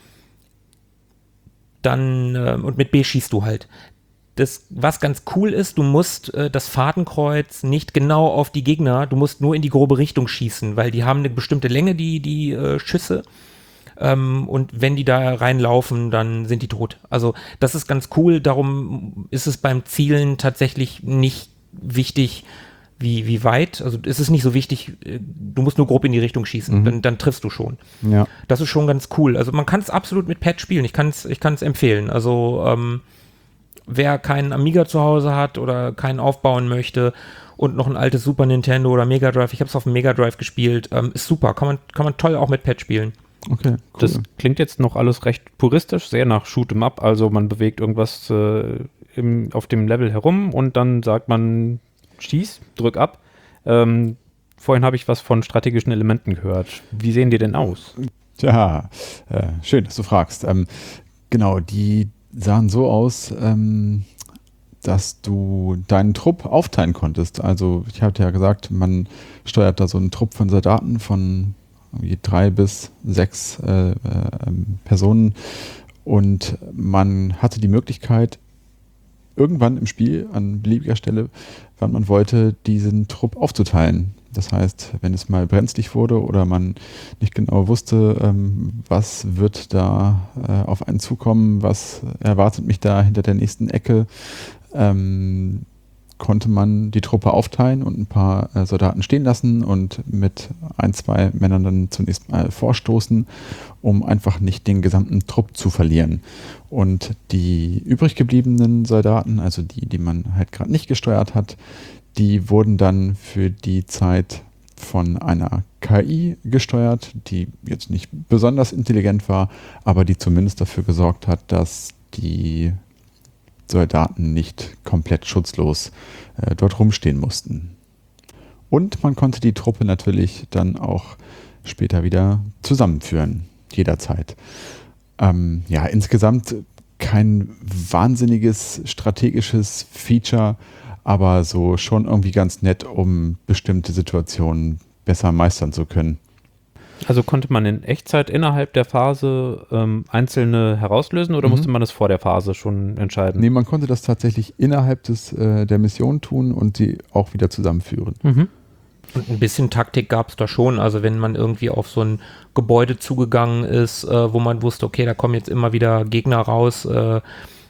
dann äh, und mit B schießt du halt. Das, was ganz cool ist, du musst äh, das Fadenkreuz nicht genau auf die Gegner, du musst nur in die grobe Richtung schießen, weil die haben eine bestimmte Länge, die, die äh, Schüsse. Ähm, und wenn die da reinlaufen, dann sind die tot. Also das ist ganz cool, darum ist es beim Zielen tatsächlich nicht wichtig, wie, wie weit, also es ist nicht so wichtig, du musst nur grob in die Richtung schießen, mhm. dann, dann triffst du schon. Ja. Das ist schon ganz cool. Also man kann es absolut mit Pad spielen, ich kann es ich kann's empfehlen. Also ähm, wer keinen Amiga zu Hause hat oder keinen aufbauen möchte und noch ein altes Super Nintendo oder Mega Drive, ich habe es auf dem Mega Drive gespielt, ähm, ist super, kann man, kann man toll auch mit Pad spielen. Okay, cool. Das klingt jetzt noch alles recht puristisch, sehr nach Shoot'em Up, also man bewegt irgendwas äh, im, auf dem Level herum und dann sagt man schieß, drück ab. Ähm, vorhin habe ich was von strategischen Elementen gehört. Wie sehen die denn aus? Ja, äh, schön, dass du fragst. Ähm, genau, die sahen so aus, ähm, dass du deinen Trupp aufteilen konntest. Also ich hatte ja gesagt, man steuert da so einen Trupp von Soldaten von irgendwie drei bis sechs äh, äh, Personen und man hatte die Möglichkeit, irgendwann im Spiel an beliebiger Stelle, wann man wollte, diesen Trupp aufzuteilen. Das heißt, wenn es mal brenzlig wurde oder man nicht genau wusste, ähm, was wird da äh, auf einen zukommen, was erwartet mich da hinter der nächsten Ecke, ähm, konnte man die Truppe aufteilen und ein paar äh, Soldaten stehen lassen und mit ein, zwei Männern dann zunächst mal vorstoßen, um einfach nicht den gesamten Trupp zu verlieren. Und die übrig gebliebenen Soldaten, also die, die man halt gerade nicht gesteuert hat, die wurden dann für die Zeit von einer K I gesteuert, die jetzt nicht besonders intelligent war, aber die zumindest dafür gesorgt hat, dass die Soldaten nicht komplett schutzlos äh, dort rumstehen mussten. Und man konnte die Truppe natürlich dann auch später wieder zusammenführen, jederzeit. Ähm, ja, insgesamt kein wahnsinniges strategisches Feature, aber so schon irgendwie ganz nett, um bestimmte Situationen besser meistern zu können. Also konnte man in Echtzeit innerhalb der Phase ähm, einzelne herauslösen oder mhm. musste man das vor der Phase schon entscheiden? Nee, man konnte das tatsächlich innerhalb des, äh, der Mission tun und sie auch wieder zusammenführen. Mhm. Und ein bisschen Taktik gab es da schon. Also wenn man irgendwie auf so ein Gebäude zugegangen ist, äh, wo man wusste, okay, da kommen jetzt immer wieder Gegner raus, äh,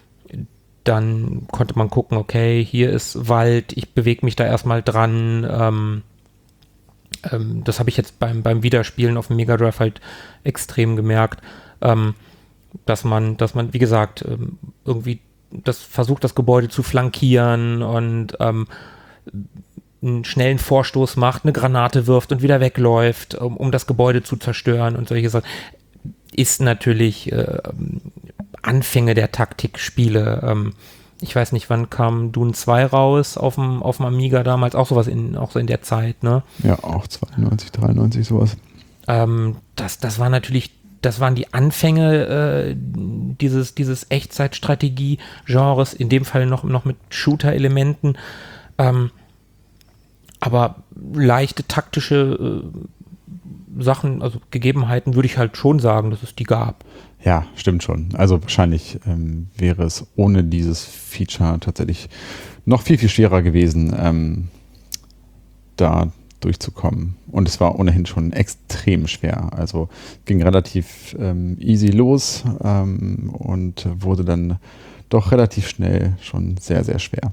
dann konnte man gucken, okay, hier ist Wald, ich bewege mich da erstmal dran, ähm, Ähm, das habe ich jetzt beim, beim Wiederspielen auf dem Mega Drive halt extrem gemerkt, ähm, dass man, dass man, wie gesagt, ähm, irgendwie das versucht, das Gebäude zu flankieren und ähm, einen schnellen Vorstoß macht, eine Granate wirft und wieder wegläuft, um, um das Gebäude zu zerstören und solche Sachen. Ist natürlich äh, Anfänge der Taktikspiele. Ähm, ich weiß nicht, wann kam Dune zwei raus auf dem, auf dem Amiga damals, auch sowas in, auch so in der Zeit, ne? Ja, auch zweiundneunzig, dreiundneunzig, sowas. Ähm, das, das war natürlich, das waren die Anfänge äh, dieses, dieses Echtzeitstrategie-Genres, in dem Fall noch, noch mit Shooter-Elementen. Ähm, aber leichte taktische äh, Sachen, also Gegebenheiten, würde ich halt schon sagen, dass es die gab. Ja, stimmt schon. Also wahrscheinlich ähm, wäre es ohne dieses Feature tatsächlich noch viel, viel schwerer gewesen, ähm, da durchzukommen. Und es war ohnehin schon extrem schwer. Also ging relativ ähm, easy los ähm, und wurde dann doch relativ schnell schon sehr, sehr schwer.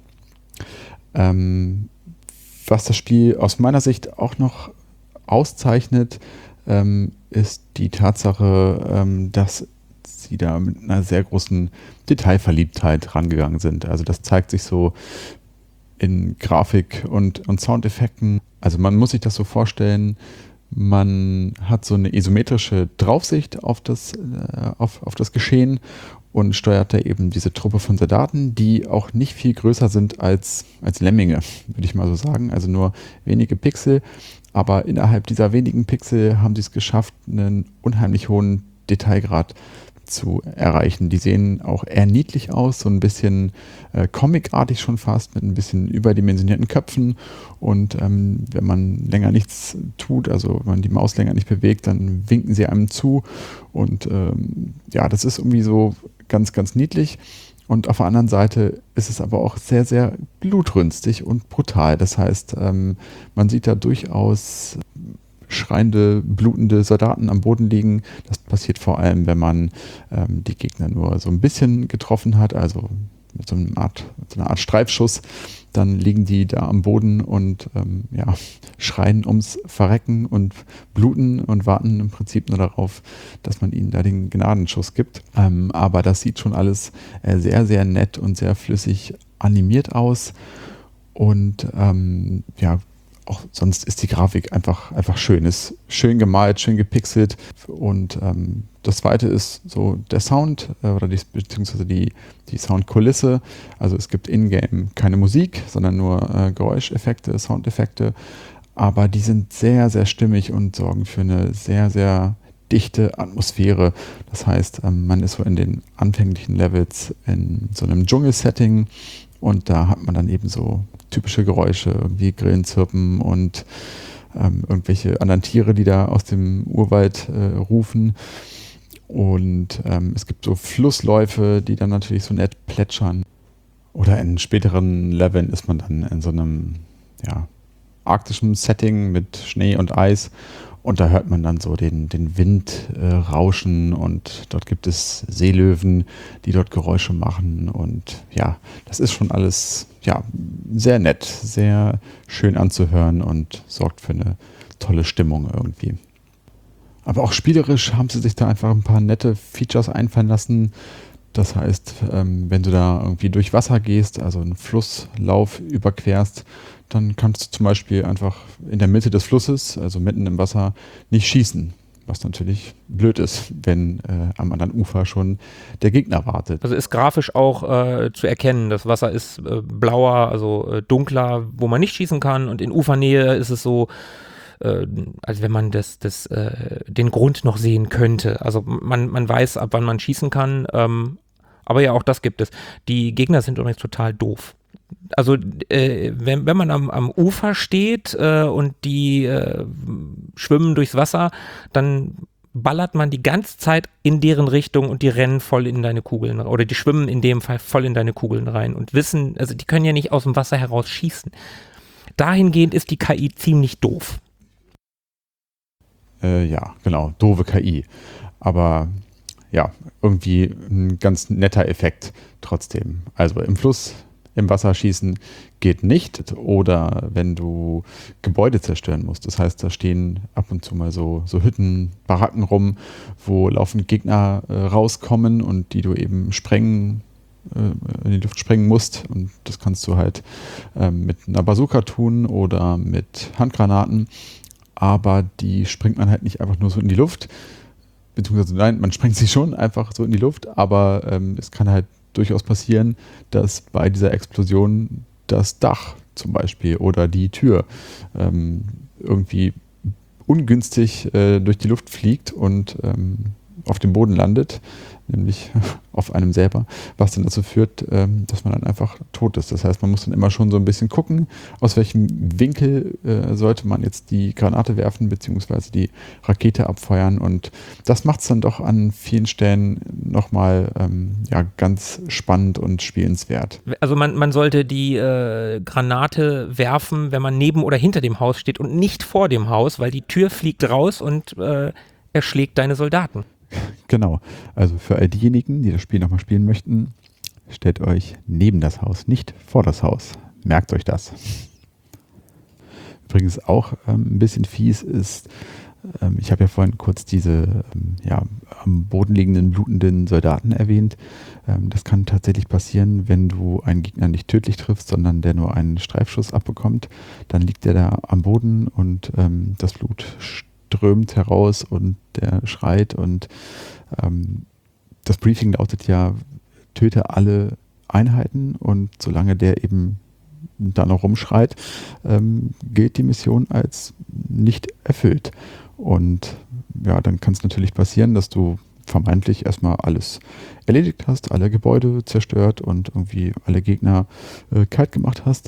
Ähm, was das Spiel aus meiner Sicht auch noch auszeichnet, ähm, ist die Tatsache, ähm, dass sie da mit einer sehr großen Detailverliebtheit rangegangen sind. Also das zeigt sich so in Grafik und, und Soundeffekten. Also man muss sich das so vorstellen, man hat so eine isometrische Draufsicht auf das, äh, auf, auf das Geschehen und steuert da eben diese Truppe von Soldaten, die auch nicht viel größer sind als, als Lemminge, würde ich mal so sagen. Also nur wenige Pixel, aber innerhalb dieser wenigen Pixel haben sie es geschafft, einen unheimlich hohen Detailgrad zu erreichen. Die sehen auch eher niedlich aus, so ein bisschen äh, comicartig schon fast, mit ein bisschen überdimensionierten Köpfen. Und ähm, wenn man länger nichts tut, also wenn man die Maus länger nicht bewegt, dann winken sie einem zu. Und ähm, ja, das ist irgendwie so ganz, ganz niedlich. Und auf der anderen Seite ist es aber auch sehr, sehr blutrünstig und brutal. Das heißt, ähm, man sieht da durchaus schreiende, blutende Soldaten am Boden liegen. Das passiert vor allem, wenn man ähm, die Gegner nur so ein bisschen getroffen hat, also mit so, einer Art, mit so einer Art Streifschuss. Dann liegen die da am Boden und ähm, ja, schreien ums Verrecken und bluten und warten im Prinzip nur darauf, dass man ihnen da den Gnadenschuss gibt. Ähm, aber das sieht schon alles äh, sehr, sehr nett und sehr flüssig animiert aus. Und ähm, ja, auch sonst ist die Grafik einfach, einfach schön. Ist schön gemalt, schön gepixelt. Und ähm, das zweite ist so der Sound äh, oder die, beziehungsweise die, die Soundkulisse. Also es gibt in-game keine Musik, sondern nur äh, Geräuscheffekte, Soundeffekte. Aber die sind sehr, sehr stimmig und sorgen für eine sehr, sehr dichte Atmosphäre. Das heißt, ähm, man ist so in den anfänglichen Levels in so einem Dschungelsetting und da hat man dann eben so typische Geräusche, irgendwie Grillen zirpen und ähm, irgendwelche anderen Tiere, die da aus dem Urwald äh, rufen. Und ähm, es gibt so Flussläufe, die dann natürlich so nett plätschern. Oder in späteren Leveln ist man dann in so einem ja, arktischen Setting mit Schnee und Eis. Und da hört man dann so den, den Wind äh, rauschen und dort gibt es Seelöwen, die dort Geräusche machen. Und ja, das ist schon alles ja, sehr nett, sehr schön anzuhören und sorgt für eine tolle Stimmung irgendwie. Aber auch spielerisch haben sie sich da einfach ein paar nette Features einfallen lassen. Das heißt, ähm, wenn du da irgendwie durch Wasser gehst, also einen Flusslauf überquerst, dann kannst du zum Beispiel einfach in der Mitte des Flusses, also mitten im Wasser, nicht schießen. Was natürlich blöd ist, wenn äh, am anderen Ufer schon der Gegner wartet. Also ist grafisch auch äh, zu erkennen. Das Wasser ist äh, blauer, also äh, dunkler, wo man nicht schießen kann. Und in Ufernähe ist es so, äh, als wenn man das, das, äh, den Grund noch sehen könnte. Also man, man weiß, ab wann man schießen kann. Ähm, aber ja, auch das gibt es. Die Gegner sind übrigens total doof. Also äh, wenn, wenn man am, am Ufer steht äh, und die äh, schwimmen durchs Wasser, dann ballert man die ganze Zeit in deren Richtung und die rennen voll in deine Kugeln oder die schwimmen in dem Fall voll in deine Kugeln rein und wissen, also die können ja nicht aus dem Wasser heraus schießen. Dahingehend ist die K I ziemlich doof. Äh, ja, genau, doofe K I. Aber ja, irgendwie ein ganz netter Effekt trotzdem. Also im Fluss im Wasser schießen geht nicht oder wenn du Gebäude zerstören musst. Das heißt, da stehen ab und zu mal so, so Hütten, Baracken rum, wo laufend Gegner äh, rauskommen und die du eben sprengen, äh, in die Luft sprengen musst. Und das kannst du halt äh, mit einer Bazooka tun oder mit Handgranaten. Aber die springt man halt nicht einfach nur so in die Luft. Beziehungsweise nein, man sprengt sie schon einfach so in die Luft, aber ähm, es kann halt durchaus passieren, dass bei dieser Explosion das Dach zum Beispiel oder die Tür ähm, irgendwie ungünstig äh, durch die Luft fliegt und ähm, auf dem Boden landet, nämlich auf einem selber, was dann dazu führt, ähm, dass man dann einfach tot ist. Das heißt, man muss dann immer schon so ein bisschen gucken, aus welchem Winkel äh, sollte man jetzt die Granate werfen, beziehungsweise die Rakete abfeuern, und das macht es dann doch an vielen Stellen nochmal ähm, ja, ganz spannend und spielenswert. Also man, man sollte die äh, Granate werfen, wenn man neben oder hinter dem Haus steht und nicht vor dem Haus, weil die Tür fliegt raus und äh, erschlägt deine Soldaten. Genau, also für all diejenigen, die das Spiel nochmal spielen möchten, stellt euch neben das Haus, nicht vor das Haus. Merkt euch das. Übrigens auch ähm, ein bisschen fies ist, ähm, ich habe ja vorhin kurz diese ähm, ja, am Boden liegenden, blutenden Soldaten erwähnt. Ähm, das kann tatsächlich passieren, wenn du einen Gegner nicht tödlich triffst, sondern der nur einen Streifschuss abbekommt. Dann liegt der da am Boden und ähm, das Blut strömt heraus und der schreit, und ähm, das Briefing lautet ja, töte alle Einheiten, und solange der eben da noch rumschreit, ähm, gilt die Mission als nicht erfüllt. Und ja, dann kann es natürlich passieren, dass du vermeintlich erstmal alles erledigt hast, alle Gebäude zerstört und irgendwie alle Gegner äh, kalt gemacht hast.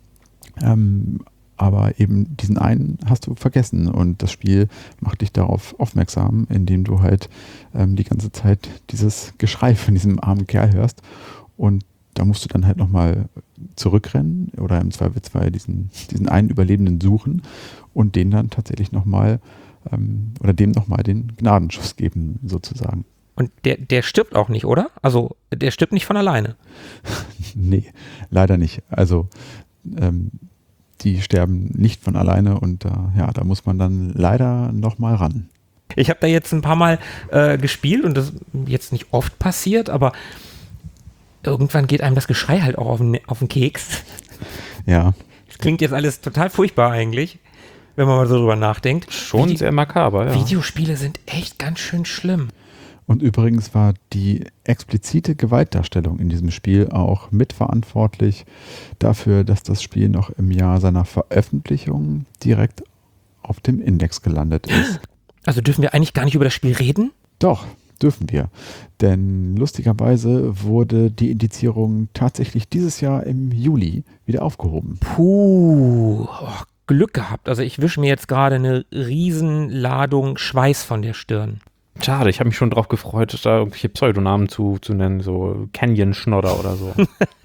Ähm, aber eben diesen einen hast du vergessen, und das Spiel macht dich darauf aufmerksam, indem du halt ähm, die ganze Zeit dieses Geschrei von diesem armen Kerl hörst, und da musst du dann halt nochmal zurückrennen oder im Zweifelsfall diesen, diesen einen Überlebenden suchen und den dann tatsächlich nochmal ähm, oder dem nochmal den Gnadenschuss geben, sozusagen. Und der, der stirbt auch nicht, oder? Also der stirbt nicht von alleine. Nee, leider nicht. Also ähm, die sterben nicht von alleine, und äh, ja, da muss man dann leider nochmal ran. Ich habe da jetzt ein paar Mal äh, gespielt, und das jetzt nicht oft passiert, aber irgendwann geht einem das Geschrei halt auch auf den, auf den Keks. Ja. Das klingt jetzt alles total furchtbar eigentlich, wenn man mal so drüber nachdenkt. Schon Vide- sehr makaber, ja. Videospiele sind echt ganz schön schlimm. Und übrigens war die explizite Gewaltdarstellung in diesem Spiel auch mitverantwortlich dafür, dass das Spiel noch im Jahr seiner Veröffentlichung direkt auf dem Index gelandet ist. Also dürfen wir eigentlich gar nicht über das Spiel reden? Doch, dürfen wir. Denn lustigerweise wurde die Indizierung tatsächlich dieses Jahr im Juli wieder aufgehoben. Puh, oh, Glück gehabt. Also ich wische mir jetzt gerade eine Riesenladung Schweiß von der Stirn. Schade, ich habe mich schon drauf gefreut, da irgendwelche Pseudonamen zu, zu nennen, so Canyon-Schnodder oder so.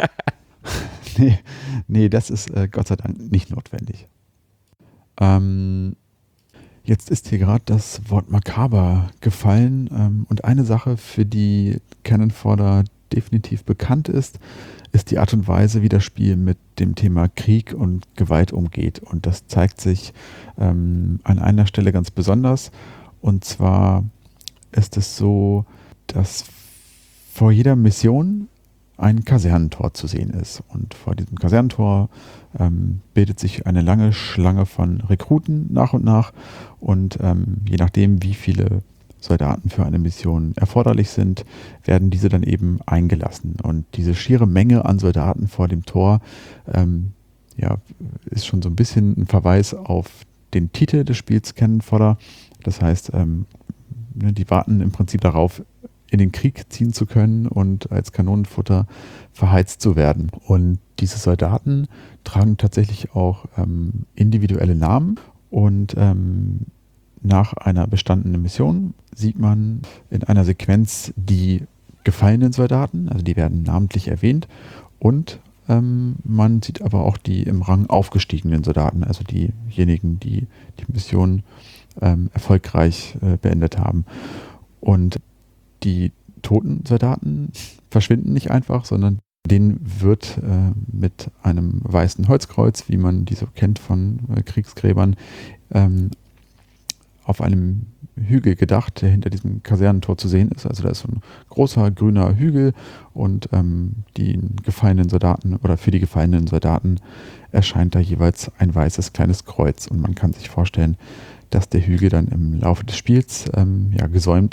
nee, nee, das ist äh, Gott sei Dank nicht notwendig. Ähm, jetzt ist hier gerade das Wort makaber gefallen, ähm, und eine Sache, für die Cannon Fodder definitiv bekannt ist, ist die Art und Weise, wie das Spiel mit dem Thema Krieg und Gewalt umgeht. Und das zeigt sich ähm, an einer Stelle ganz besonders, und zwar ist es so, dass vor jeder Mission ein Kasernentor zu sehen ist. Und vor diesem Kasernentor ähm, bildet sich eine lange Schlange von Rekruten nach und nach. Und ähm, je nachdem, wie viele Soldaten für eine Mission erforderlich sind, werden diese dann eben eingelassen. Und diese schiere Menge an Soldaten vor dem Tor ähm, ja, ist schon so ein bisschen ein Verweis auf den Titel des Spiels Cannon Fodder. Das heißt, ähm, die warten im Prinzip darauf, in den Krieg ziehen zu können und als Kanonenfutter verheizt zu werden. Und diese Soldaten tragen tatsächlich auch ähm, individuelle Namen, und ähm, nach einer bestandenen Mission sieht man in einer Sequenz die gefallenen Soldaten, also die werden namentlich erwähnt, und ähm, man sieht aber auch die im Rang aufgestiegenen Soldaten, also diejenigen, die die Mission ähm, erfolgreich äh, beendet haben. Und die toten Soldaten verschwinden nicht einfach, sondern denen wird äh, mit einem weißen Holzkreuz, wie man die so kennt von äh, Kriegsgräbern, ähm, auf einem Hügel gedacht, der hinter diesem Kasernentor zu sehen ist. Also da ist so ein großer grüner Hügel, und ähm, die gefallenen Soldaten oder für die gefallenen Soldaten erscheint da jeweils ein weißes kleines Kreuz, und man kann sich vorstellen, dass der Hügel dann im Laufe des Spiels ähm, ja, gesäumt ist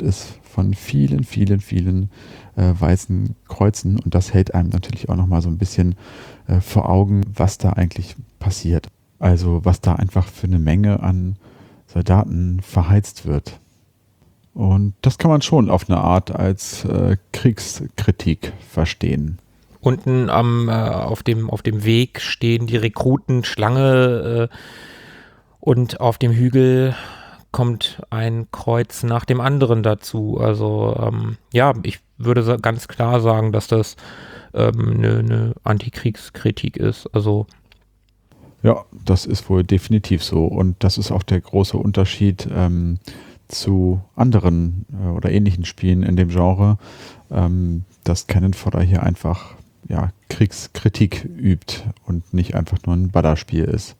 von vielen, vielen, vielen äh, weißen Kreuzen und das hält einem natürlich auch nochmal so ein bisschen äh, vor Augen, was da eigentlich passiert. Also was da einfach für eine Menge an Soldaten verheizt wird. Und das kann man schon auf eine Art als äh, Kriegskritik verstehen. Unten am, äh, auf, dem, auf dem Weg stehen die Rekruten Schlange äh, und auf dem Hügel kommt ein Kreuz nach dem anderen dazu. Also ähm, ja, ich würde sa- ganz klar sagen, dass das ähm, eine, eine Antikriegskritik ist. Also Ja, das ist wohl definitiv so. Und das ist auch der große Unterschied ähm, zu anderen äh, oder ähnlichen Spielen in dem Genre, ähm, dass Cannon Fodder hier einfach ja, Kriegskritik übt und nicht einfach nur ein Ballerspiel ist.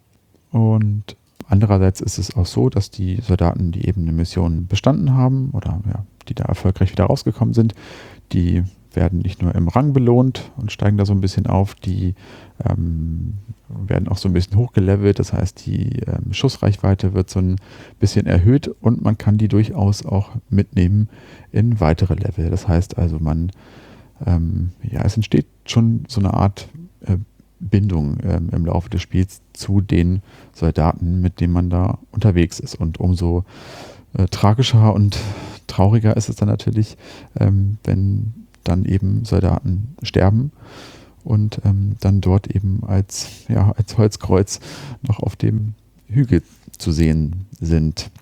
Und andererseits ist es auch so, dass die Soldaten, die eben eine Mission bestanden haben oder ja, die da erfolgreich wieder rausgekommen sind, die werden nicht nur im Rang belohnt und steigen da so ein bisschen auf, die ähm, werden auch so ein bisschen hochgelevelt, das heißt, die ähm, Schussreichweite wird so ein bisschen erhöht und man kann die durchaus auch mitnehmen in weitere Level. Das heißt also, man, ähm, ja, es entsteht schon so eine Art äh, Bindung ähm, im Laufe des Spiels zu den Soldaten, mit denen man da unterwegs ist. Und umso äh, tragischer und trauriger ist es dann natürlich, ähm, wenn dann eben Soldaten sterben und ähm, dann dort eben als, ja, als Holzkreuz noch auf dem Hügel zu sehen sind.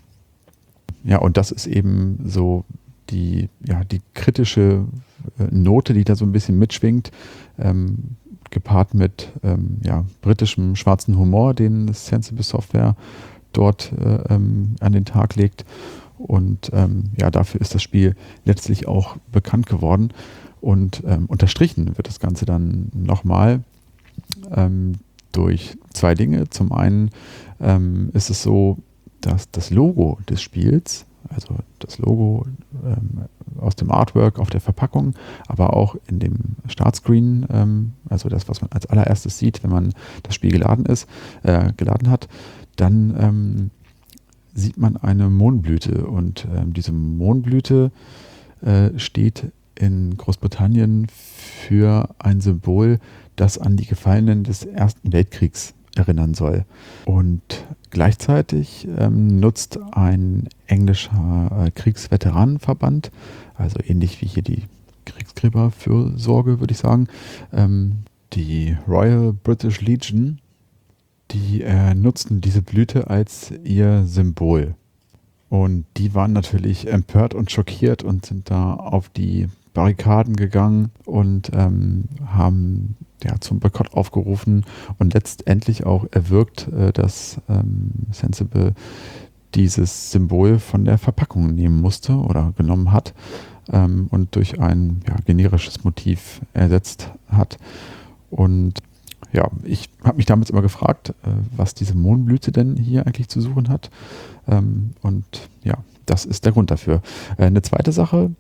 Ja, und das ist eben so die, ja, die kritische äh, Note, die da so ein bisschen mitschwingt, ähm, gepaart mit ähm, ja, britischem schwarzen Humor, den Sensible Software dort äh, ähm, an den Tag legt. Und ähm, ja, dafür ist das Spiel letztlich auch bekannt geworden. Und ähm, unterstrichen wird das Ganze dann nochmal ähm, durch zwei Dinge. Zum einen ähm, ist es so, dass das Logo des Spiels, also das Logo ähm, aus dem Artwork auf der Verpackung, aber auch in dem Startscreen, ähm, also das, was man als allererstes sieht, wenn man das Spiel geladen ist, äh, geladen hat, dann ähm, sieht man eine Mohnblüte und ähm, diese Mohnblüte äh, steht in Großbritannien für ein Symbol, das an die Gefallenen des Ersten Weltkriegs erinnern soll. Und gleichzeitig ähm, nutzt ein englischer äh, Kriegsveteranenverband, also ähnlich wie hier die Kriegsgräberfürsorge, würde ich sagen, ähm, die Royal British Legion, die äh, nutzten diese Blüte als ihr Symbol. Und die waren natürlich empört und schockiert und sind da auf die Barrikaden gegangen und ähm, haben ja, zum Boykott aufgerufen und letztendlich auch erwirkt, äh, dass ähm, Sensible dieses Symbol von der Verpackung nehmen musste oder genommen hat ähm, und durch ein ja, generisches Motiv ersetzt hat. Und ja, ich habe mich damals immer gefragt, äh, was diese Mohnblüte denn hier eigentlich zu suchen hat. Ähm, und ja, das ist der Grund dafür. Äh, eine zweite Sache,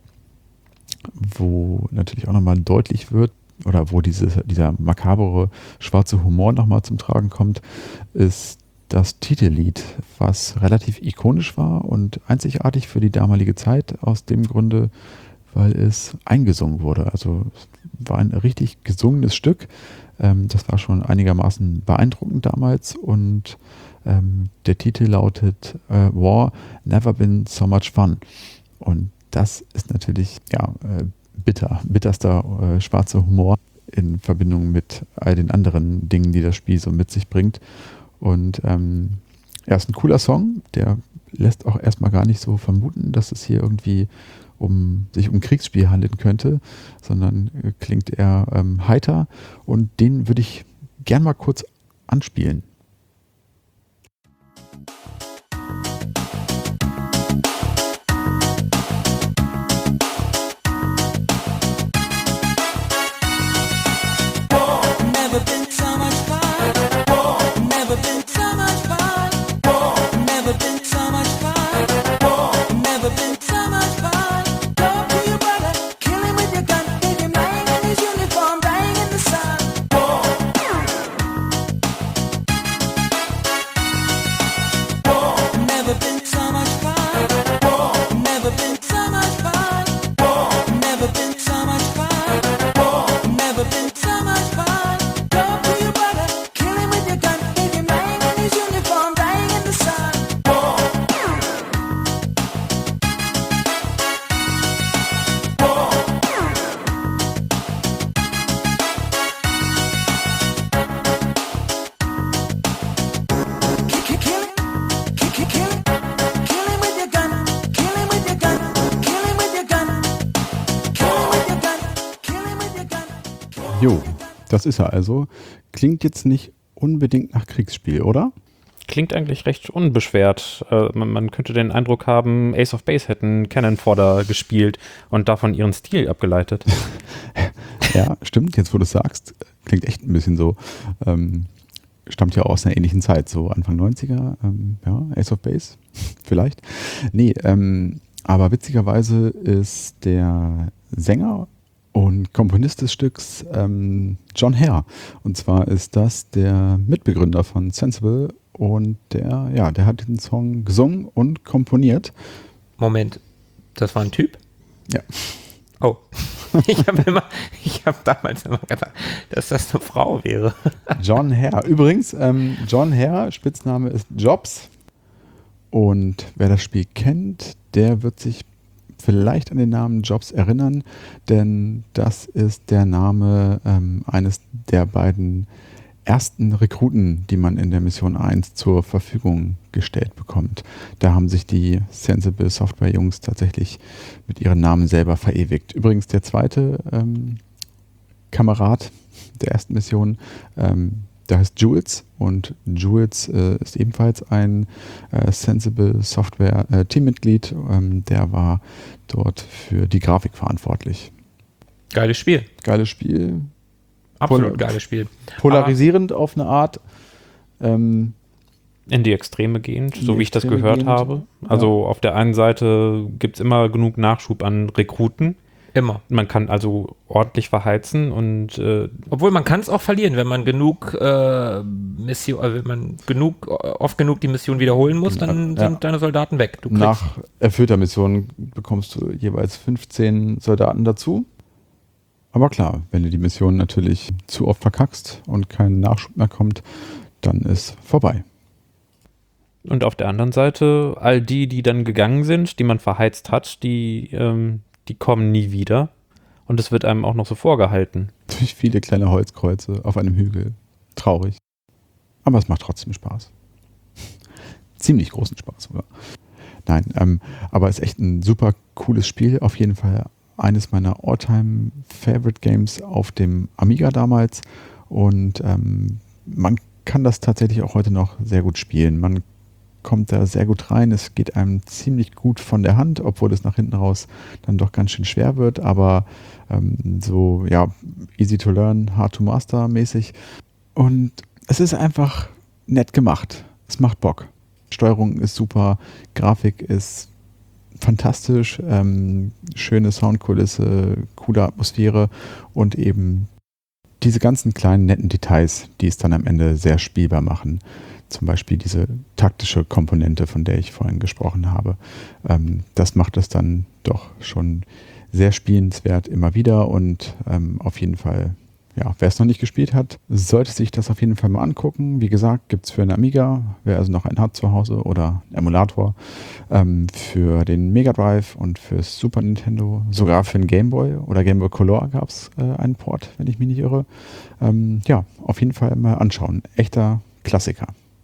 wo natürlich auch nochmal deutlich wird, oder wo diese, dieser makabere schwarze Humor nochmal zum Tragen kommt, ist das Titellied, was relativ ikonisch war und einzigartig für die damalige Zeit, aus dem Grunde, weil es eingesungen wurde. Also es war ein richtig gesungenes Stück. Ähm, das war schon einigermaßen beeindruckend damals und ähm, der Titel lautet äh, War Never Been So Much Fun. Und das ist natürlich ja äh, bitter, bitterster äh, schwarzer Humor in Verbindung mit all den anderen Dingen, die das Spiel so mit sich bringt. Und ähm, er ist ein cooler Song, der lässt auch erstmal gar nicht so vermuten, dass es hier irgendwie um sich um ein Kriegsspiel handeln könnte, sondern äh, klingt eher ähm, heiter und den würde ich gern mal kurz anspielen. Das ist er also. Klingt jetzt nicht unbedingt nach Kriegsspiel, oder? Klingt eigentlich recht unbeschwert. Äh, man, man könnte den Eindruck haben, Ace of Base hätten Cannon Fodder gespielt und davon ihren Stil abgeleitet. Ja, stimmt. Jetzt, wo du es sagst, klingt echt ein bisschen so. Ähm, stammt ja auch aus einer ähnlichen Zeit, so Anfang neunziger. Ähm, ja, Ace of Base, vielleicht. Nee, ähm, aber witzigerweise ist der Sänger und Komponist des Stücks ähm, John Hare. Und zwar ist das der Mitbegründer von Sensible und der, ja, der hat den Song gesungen und komponiert. Moment, das war ein Typ? Ja. Oh, ich habe immer, ich habe damals immer gedacht, dass das eine Frau wäre. John Hare. Übrigens, ähm, John Hare, Spitzname ist Jobs. Und wer das Spiel kennt, der wird sich vielleicht an den Namen Jobs erinnern, denn das ist der Name ähm, eines der beiden ersten Rekruten, die man in der Mission eins zur Verfügung gestellt bekommt. Da haben sich die Sensible Software Jungs tatsächlich mit ihren Namen selber verewigt. Übrigens der zweite ähm, Kamerad der ersten Mission, ähm, der heißt Jules und Jules äh, ist ebenfalls ein äh, Sensible Software äh, Teammitglied. Ähm, der war dort für die Grafik verantwortlich. Geiles Spiel. Geiles Spiel. Absolut Pol- geiles Spiel. Polarisierend auf eine Art. Ähm, In die Extreme gehend, In so die wie ich das Extreme gehört gehend, habe. Also ja. auf der einen Seite gibt es immer genug Nachschub an Rekruten. Immer. Man kann also ordentlich verheizen und äh, Obwohl man kann es auch verlieren, wenn man genug äh, Mission, äh, wenn man genug, äh, oft genug die Mission wiederholen muss, dann Ja. sind deine Soldaten weg. Du kriegst, nach erfüllter Mission bekommst du jeweils fünfzehn Soldaten dazu. Aber klar, wenn du die Mission natürlich zu oft verkackst und kein Nachschub mehr kommt, dann ist vorbei. Und auf der anderen Seite, all die, die dann gegangen sind, die man verheizt hat, die, ähm, die kommen nie wieder. Und es wird einem auch noch so vorgehalten. Durch viele kleine Holzkreuze auf einem Hügel. Traurig. Aber es macht trotzdem Spaß. Ziemlich großen Spaß sogar. Nein, ähm, aber es ist echt ein super cooles Spiel. Auf jeden Fall eines meiner All-Time-Favorite-Games auf dem Amiga damals. Und ähm, man kann das tatsächlich auch heute noch sehr gut spielen. Man kommt da sehr gut rein. Es geht einem ziemlich gut von der Hand, obwohl es nach hinten raus dann doch ganz schön schwer wird. Aber ähm, so, ja, easy to learn, hard to master mäßig. Und es ist einfach nett gemacht. Es macht Bock. Steuerung ist super, Grafik ist fantastisch, ähm, schöne Soundkulisse, coole Atmosphäre und eben diese ganzen kleinen netten Details, die es dann am Ende sehr spielbar machen. Zum Beispiel diese taktische Komponente, von der ich vorhin gesprochen habe. Ähm, das macht es dann doch schon sehr spielenswert immer wieder und ähm, auf jeden Fall, ja, wer es noch nicht gespielt hat, sollte sich das auf jeden Fall mal angucken. Wie gesagt, gibt es für einen Amiga, wer also noch einen hat zu Hause oder einen Emulator, ähm, für den Mega Drive und fürs Super Nintendo, sogar für den Game Boy oder Game Boy Color gab es äh, einen Port, wenn ich mich nicht irre. Ähm, ja, auf jeden Fall mal anschauen. Echter Klassiker.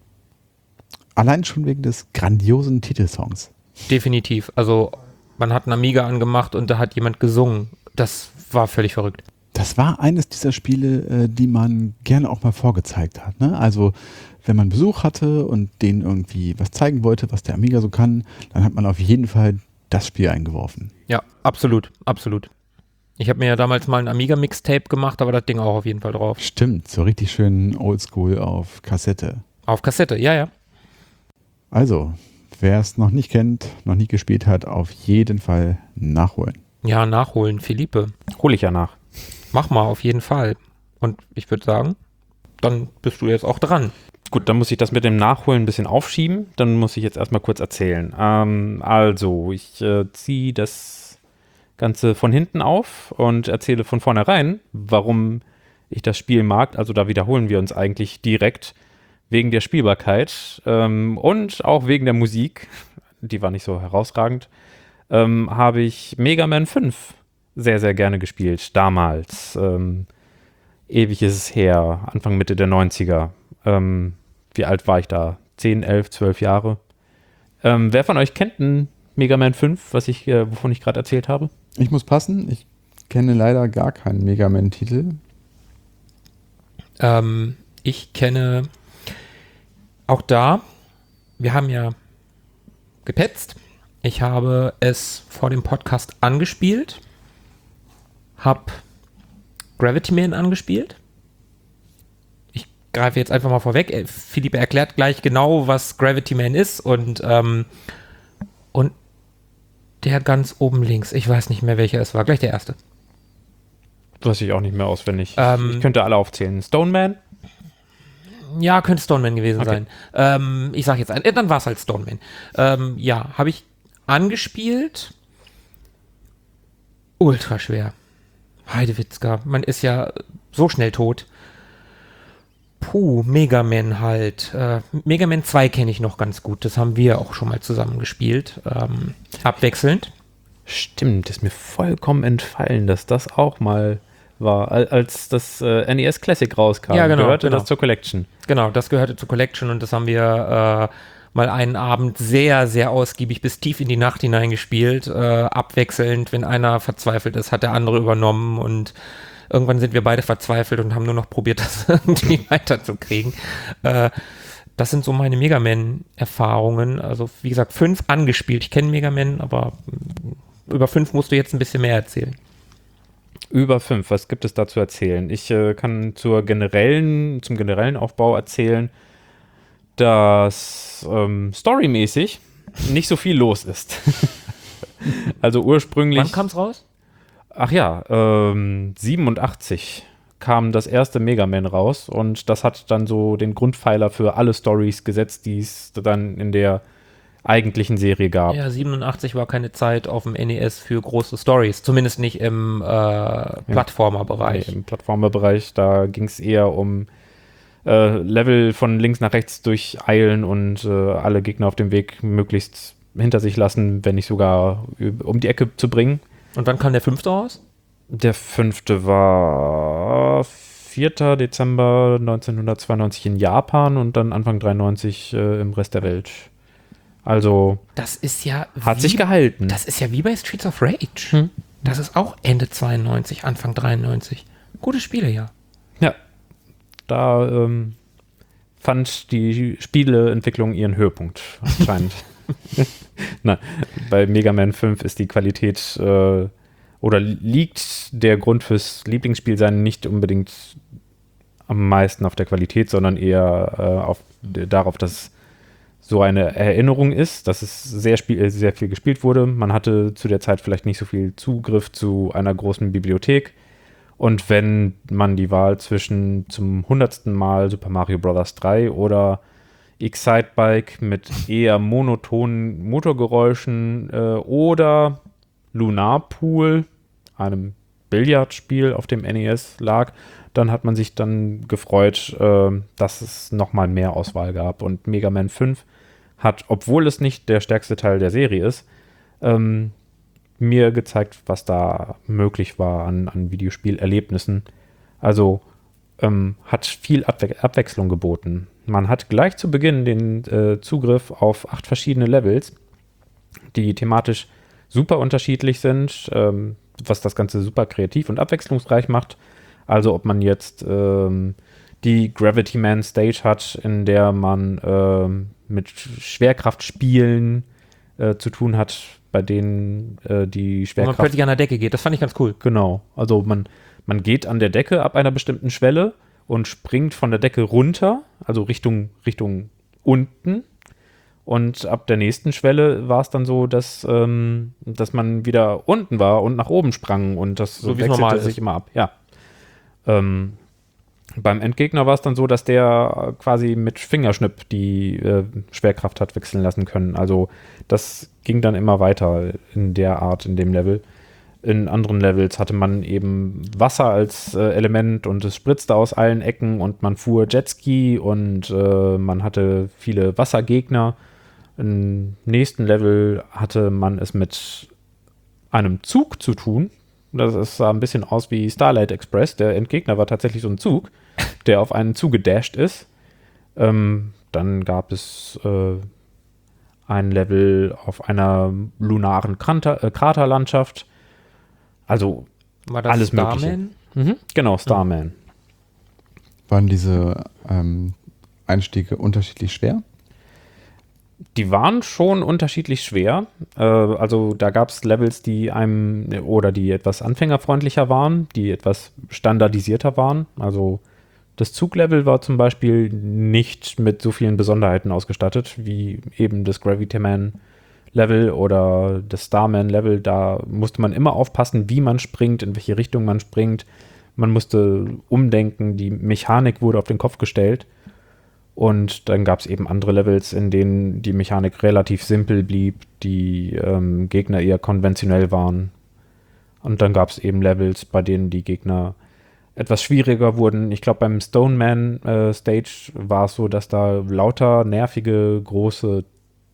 Allein schon wegen des grandiosen Titelsongs. definitiv. Also man hat einen Amiga angemacht und da hat jemand gesungen. Das war völlig verrückt. Das war eines dieser Spiele, äh, die man gerne auch mal vorgezeigt hat. Ne? Also wenn man Besuch hatte und denen irgendwie was zeigen wollte, was der Amiga so kann, dann hat man auf jeden Fall das Spiel eingeworfen. Ja, absolut, absolut. Ich habe mir ja damals mal ein Amiga-Mixtape gemacht, aber das Ding auch auf jeden Fall drauf. Stimmt, so richtig schön oldschool auf Kassette. Auf Kassette, ja, ja. Also, wer es noch nicht kennt, noch nie gespielt hat, auf jeden Fall nachholen. Ja, nachholen, Philippe. hole ich ja nach. Mach mal, auf jeden Fall. Und ich würde sagen, dann bist du jetzt auch dran. Gut, dann muss ich das mit dem Nachholen ein bisschen aufschieben. Dann muss ich jetzt erstmal kurz erzählen. Ähm, also, ich äh, ziehe das Ganze von hinten auf und erzähle von vornherein, warum ich das Spiel mag. Also da wiederholen wir uns eigentlich direkt wegen der Spielbarkeit ähm, und auch wegen der Musik. Die war nicht so herausragend. Ähm, habe ich Mega Man fünf sehr, sehr gerne gespielt. Damals. Ähm, ewig ist es her. Anfang, Mitte der neunziger. Ähm, wie alt war ich da? zehn, elf, zwölf Jahre. Ähm, wer von euch kennt einen Mega Man fünf, was ich, äh, wovon ich gerade erzählt habe? Ich muss passen, ich kenne leider gar keinen Mega Man-Titel. Ähm, ich kenne auch da, wir haben ja gepetzt. Ich habe es vor dem Podcast angespielt, habe Gravity Man angespielt. Ich greife jetzt einfach mal vorweg. Philipp erklärt gleich genau, was Gravity Man ist und, ähm, und der ganz oben links, ich weiß nicht mehr, welcher es war, gleich der erste. Weiß ich auch nicht mehr auswendig. Ähm, ich könnte alle aufzählen. Stoneman? Ja, könnte Stoneman gewesen Okay. sein. Ähm, ich sag jetzt ein, äh, dann war es halt Stoneman. Ähm, ja, habe ich angespielt. Ultra schwer. Heidewitzka, man ist ja so schnell tot. Puh, Mega Man halt. Äh, Mega Man zwei kenne ich noch ganz gut. Das haben wir auch schon mal zusammen gespielt. Ähm, abwechselnd. Stimmt, ist mir vollkommen entfallen, dass das auch mal war, al- als das äh, N E S Classic rauskam. Ja, genau, Gehörte genau. das zur Collection. Genau, das gehörte zur Collection und das haben wir äh, mal einen Abend sehr, sehr ausgiebig bis tief in die Nacht hinein gespielt. Äh, abwechselnd, wenn einer verzweifelt ist, hat der andere übernommen und irgendwann sind wir beide verzweifelt und haben nur noch probiert, das irgendwie weiterzukriegen. Äh, das sind so meine Mega Man-Erfahrungen. Also wie gesagt, fünf angespielt. Ich kenne Mega Man, aber mm, über fünf musst du jetzt ein bisschen mehr erzählen. Über fünf, was gibt es da zu erzählen? Ich äh, kann zur generellen, zum generellen Aufbau erzählen, dass ähm, storymäßig nicht so viel los ist. Also ursprünglich. Wann kam es raus? Ach ja, ähm, siebenundachtzig kam das erste Mega Man raus und das hat dann so den Grundpfeiler für alle Stories gesetzt, die es dann in der eigentlichen Serie gab. Ja, siebenundachtzig war keine Zeit auf dem N E S für große Stories, zumindest nicht im äh, Plattformer-Bereich. Nee, im Plattformerbereich, da ging es eher um äh, Level von links nach rechts durcheilen und äh, alle Gegner auf dem Weg möglichst hinter sich lassen, wenn nicht sogar um die Ecke zu bringen. Und wann kam der fünfte raus? Der fünfte war vierter Dezember neunzehnhundertzweiundneunzig in Japan und dann Anfang dreiundneunzig äh, im Rest der Welt. Also Das ist ja hat wie, sich gehalten. Das ist ja wie bei Streets of Rage. Hm. Das ist auch Ende zweiundneunzig, Anfang dreiundneunzig. Gute Spiele, ja. Ja, da ähm, fand die Spieleentwicklung ihren Höhepunkt anscheinend. Nein, bei Mega Man fünf ist die Qualität äh, oder liegt der Grund fürs Lieblingsspielsein nicht unbedingt am meisten auf der Qualität, sondern eher äh, auf, darauf, dass so eine Erinnerung ist, dass es sehr, spiel, sehr viel gespielt wurde. Man hatte zu der Zeit vielleicht nicht so viel Zugriff zu einer großen Bibliothek. Und wenn man die Wahl zwischen zum hundertsten Mal Super Mario Bros. drei oder Excitebike mit eher monotonen Motorgeräuschen äh, oder Lunar Pool, einem Billardspiel auf dem N E S lag, dann hat man sich dann gefreut, äh, dass es nochmal mehr Auswahl gab. Und Mega Man fünf hat, obwohl es nicht der stärkste Teil der Serie ist, ähm, mir gezeigt, was da möglich war an, an Videospielerlebnissen. Also ähm, hat viel Abwe- Abwechslung geboten. Man hat gleich zu Beginn den äh, Zugriff auf acht verschiedene Levels, die thematisch super unterschiedlich sind, ähm, was das Ganze super kreativ und abwechslungsreich macht. Also ob man jetzt ähm, die Gravity Man Stage hat, in der man ähm, mit Schwerkraftspielen äh, zu tun hat, bei denen äh, die Wo man Schwerkraft... plötzlich an der Decke geht. Das fand ich ganz cool. Genau, also man, man geht an der Decke ab einer bestimmten Schwelle und springt von der Decke runter, also Richtung, Richtung unten. Und ab der nächsten Schwelle war es dann so, dass, ähm, dass man wieder unten war und nach oben sprang und das So wie es normal wechselte sich ist. immer ab. Ja. Ähm, beim Endgegner war es dann so, dass der quasi mit Fingerschnipp die äh, Schwerkraft hat wechseln lassen können. Also das ging dann immer weiter in der Art, in dem Level. In anderen Levels hatte man eben Wasser als äh, Element und es spritzte aus allen Ecken und man fuhr Jetski und äh, man hatte viele Wassergegner. Im nächsten Level hatte man es mit einem Zug zu tun. Das sah ein bisschen aus wie Starlight Express. Der Endgegner war tatsächlich so ein Zug, der auf einen zugedasht ist. Ähm, dann gab es äh, ein Level auf einer lunaren Krater, äh, Kraterlandschaft. Also War das alles Starman? Mögliche. Mhm, genau, Starman. Waren diese ähm, Einstiege unterschiedlich schwer? Die waren schon unterschiedlich schwer. Äh, also da gab es Levels, die einem oder die etwas anfängerfreundlicher waren, die etwas standardisierter waren. Also das Zuglevel war zum Beispiel nicht mit so vielen Besonderheiten ausgestattet, wie eben das Gravity Man Level oder das Starman Level. Da musste man immer aufpassen, wie man springt, in welche Richtung man springt. Man musste umdenken, die Mechanik wurde auf den Kopf gestellt. Und dann gab es eben andere Levels, in denen die Mechanik relativ simpel blieb, die ähm, Gegner eher konventionell waren. Und dann gab es eben Levels, bei denen die Gegner etwas schwieriger wurden. Ich glaube, beim Stoneman äh, Stage war es so, dass da lauter nervige, große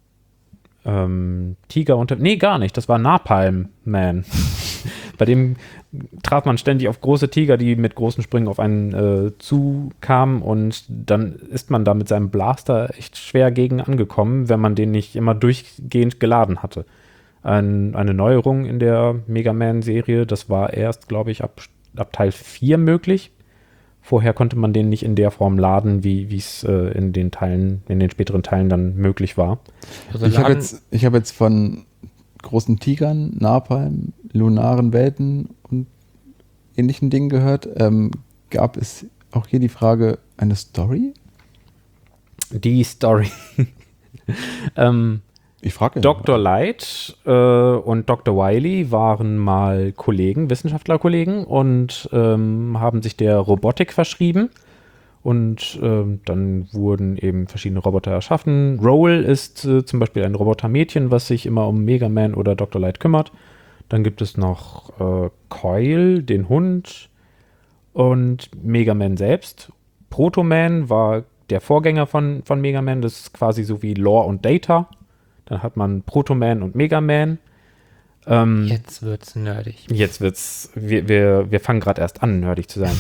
ähm, Tiger unter... Nee, gar nicht. Das war Napalm Man. Bei dem traf man ständig auf große Tiger, die mit großen Sprüngen auf einen äh, zukamen, und dann ist man da mit seinem Blaster echt schwer gegen angekommen, wenn man den nicht immer durchgehend geladen hatte. Ein, eine Neuerung in der Mega Man-Serie, das war erst, glaube ich, ab, ab Teil vier möglich. Vorher konnte man den nicht in der Form laden, wie es äh, in den Teilen, in den späteren Teilen dann möglich war. Also Ich habe laden- jetzt, ich hab jetzt von großen Tigern, Napalm, lunaren Welten und ähnlichen Dingen gehört. Ähm, gab es auch hier die Frage, eine Story? Die Story. ähm, Ich frage. Doktor Light äh, und Doktor Wily waren mal Kollegen, Wissenschaftlerkollegen, und ähm, haben sich der Robotik verschrieben. Und ähm, dann wurden eben verschiedene Roboter erschaffen. Roll ist äh, zum Beispiel ein Robotermädchen, was sich immer um Mega Man oder Doktor Light kümmert. Dann gibt es noch äh, Coil, den Hund, und Mega Man selbst. Proto Man war der Vorgänger von, von Mega Man. Das ist quasi so wie Lore und Data. Dann hat man Proto Man und Mega Man. Ähm, Jetzt wird's nerdig. Jetzt wird's, wir, wir, wir fangen gerade erst an, nerdig zu sein.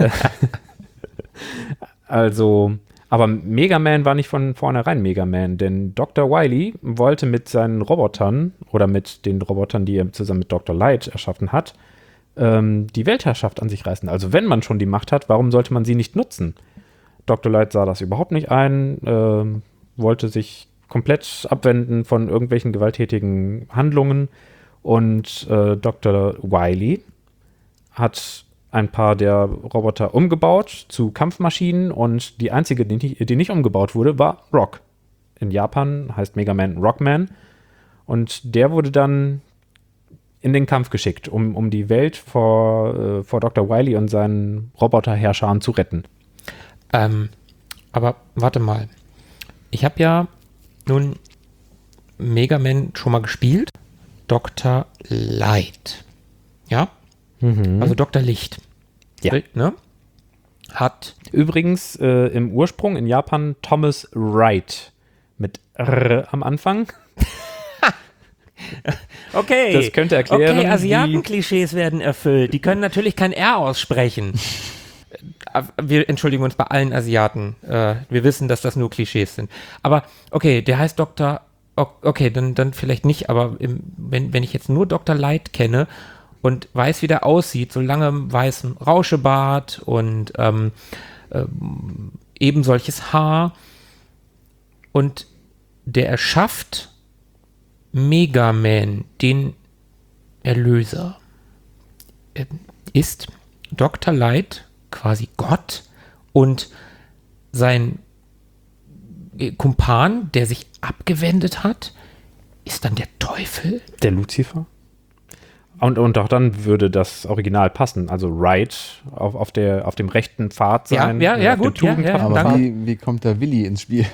Also, aber Mega Man war nicht von vornherein Mega Man, denn Doktor Wily wollte mit seinen Robotern oder mit den Robotern, die er zusammen mit Doktor Light erschaffen hat, ähm, die Weltherrschaft an sich reißen. Also wenn man schon die Macht hat, warum sollte man sie nicht nutzen? Doktor Light sah das überhaupt nicht ein, ähm, wollte sich komplett abwenden von irgendwelchen gewalttätigen Handlungen, und äh, Doktor Wily hat ein paar der Roboter umgebaut zu Kampfmaschinen, und die einzige, die nicht, die nicht umgebaut wurde, war Rock. In Japan heißt Mega Man Rockman, und der wurde dann in den Kampf geschickt, um, um die Welt vor, äh, vor Doktor Wily und seinen Roboterherrschern zu retten. Ähm, aber warte mal. Ich habe ja nun Mega Man schon mal gespielt. Doktor Light. Ja? Also Doktor Licht. Ja. Ne? Hat. Übrigens äh, im Ursprung in Japan Thomas Wright mit R am Anfang. Okay. Das könnte erklären, Okay, wie- Asiaten-Klischees werden erfüllt. Die können natürlich kein R aussprechen. Wir entschuldigen uns bei allen Asiaten. Äh, wir wissen, dass das nur Klischees sind. Aber okay, der heißt Doktor. Okay, dann, dann vielleicht nicht, aber im, wenn, wenn ich jetzt nur Doktor Light kenne und weiß, wie der aussieht, so langem weißem Rauschebart und ähm, ähm, eben solches Haar, und der erschafft Mega Man, den Erlöser. Ähm, Ist Doktor Light quasi Gott, und sein Kumpan, der sich abgewendet hat, ist dann der Teufel? Der Lucifer. Und, und auch dann würde das Original passen. Also Wright auf, auf, der, auf dem rechten Pfad Ja, sein. ja, ja, auf dem gut, ja, ja, tugendhaften Aber danke. wie, wie kommt da Willi ins Spiel?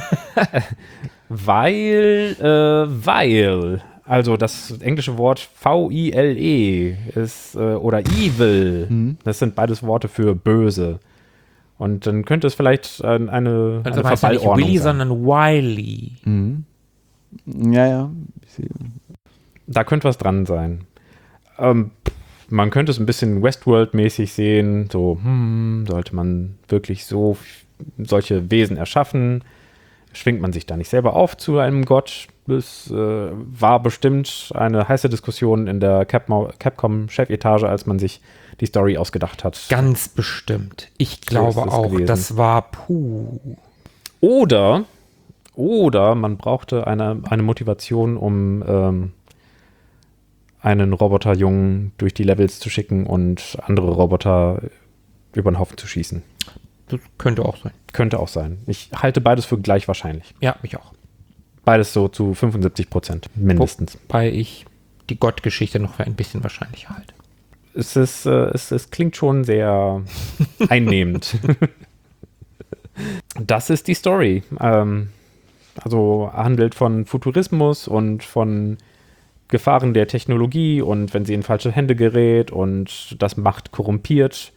Weil, äh, weil, also das englische Wort V I L E ist, äh, oder evil, das sind beides Worte für böse. Und dann könnte es vielleicht äh, eine, Also eine heißt er nicht Verballordnung Willy, sein. sondern Wiley. Ja, ja. Ich sehe. Da könnte was dran sein. Ähm, man könnte es ein bisschen Westworld-mäßig sehen, so, hm, sollte man wirklich so f- solche Wesen erschaffen? Schwingt man sich da nicht selber auf zu einem Gott? Es äh, war bestimmt eine heiße Diskussion in der Capmo- Capcom-Chefetage, als man sich die Story ausgedacht hat. Ganz bestimmt. Ich glaube ist es auch, gewesen. das war puh. Oder, oder man brauchte eine, eine Motivation, um ähm, einen Roboterjungen durch die Levels zu schicken und andere Roboter über den Haufen zu schießen. Das könnte auch sein. Könnte auch sein. Ich halte beides für gleich wahrscheinlich. Ja, mich auch. Beides so zu fünfundsiebzig Prozent mindestens. Wobei ich die Gott-Geschichte noch für ein bisschen wahrscheinlicher halte. Es, ist, äh, es, es klingt schon sehr einnehmend. Das ist die Story. Ähm, also handelt von Futurismus und von Gefahren der Technologie und wenn sie in falsche Hände gerät und das Macht korrumpiert.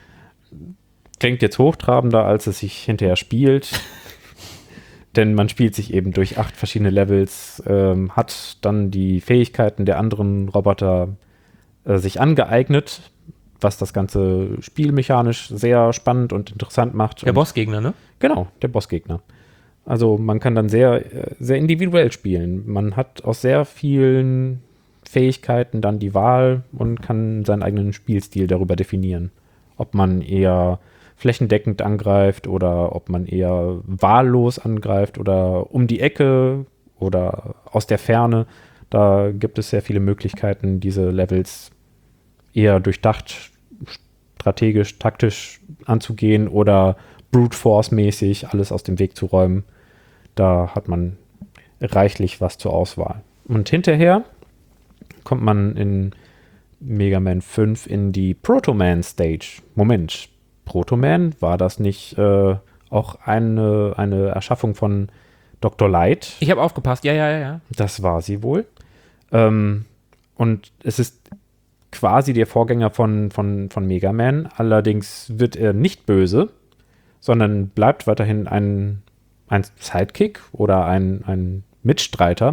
Klingt jetzt hochtrabender, als es sich hinterher spielt. Denn man spielt sich eben durch acht verschiedene Levels, ähm, hat dann die Fähigkeiten der anderen Roboter äh, sich angeeignet, was das ganze spielmechanisch sehr spannend und interessant macht. Der und Bossgegner, ne? Genau, der Bossgegner. Also man kann dann sehr, sehr individuell spielen. Man hat aus sehr vielen Fähigkeiten dann die Wahl und kann seinen eigenen Spielstil darüber definieren. Ob man eher flächendeckend angreift oder ob man eher wahllos angreift oder um die Ecke oder aus der Ferne. Da gibt es sehr viele Möglichkeiten, diese Levels eher durchdacht, strategisch, taktisch anzugehen oder Brute Force-mäßig alles aus dem Weg zu räumen. Da hat man reichlich was zur Auswahl. Und hinterher kommt man in Mega Man fünf in die Proto Man Stage. Moment, Proto Man, war das nicht äh, auch eine, eine Erschaffung von Doktor Light? Ich habe aufgepasst, ja, ja, ja, ja. Das war sie wohl. Ähm, und es ist quasi der Vorgänger von, von, von Mega Man. Allerdings wird er nicht böse, sondern bleibt weiterhin ein, ein Sidekick oder ein, ein Mitstreiter.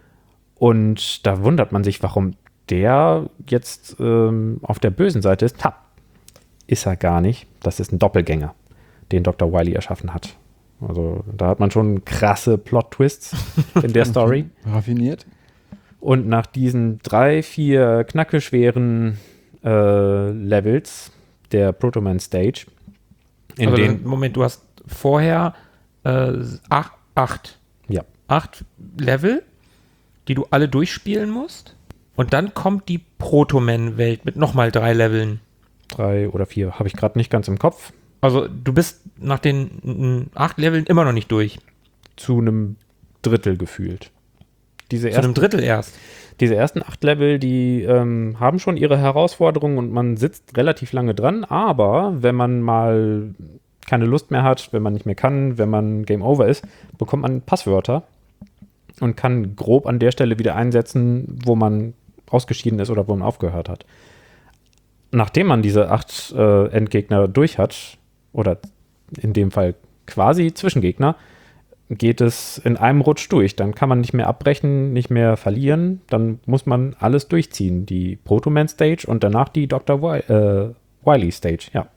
Und da wundert man sich, warum der jetzt ähm, auf der bösen Seite ist. Ha, ist er gar nicht. Das ist ein Doppelgänger, den Doktor Wily erschaffen hat. Also da hat man schon krasse Plot-Twists in der Story. Raffiniert. Und nach diesen drei, vier knackeschweren äh, Levels der Proto Man Stage, in also denen, Moment, du hast vorher äh, acht, acht, ja, acht Level, die du alle durchspielen musst. Und dann kommt die Proto-Man-Welt mit nochmal drei Leveln. drei oder vier, habe ich gerade nicht ganz im Kopf. Also du bist nach den mm, acht Leveln immer noch nicht durch. Zu einem Drittel gefühlt. Diese Zu einem ersten, Drittel erst. diese ersten acht Level, die ähm, haben schon ihre Herausforderungen und man sitzt relativ lange dran, aber wenn man mal keine Lust mehr hat, wenn man nicht mehr kann, wenn man Game Over ist, bekommt man Passwörter und kann grob an der Stelle wieder einsetzen, wo man ausgeschieden ist oder wo man aufgehört hat. Nachdem man diese acht äh, Endgegner durch hat, oder in dem Fall quasi Zwischengegner, geht es in einem Rutsch durch. Dann kann man nicht mehr abbrechen, nicht mehr verlieren. Dann muss man alles durchziehen. Die Proto Man Stage und danach die Doktor Wi- äh, Wily Stage, ja.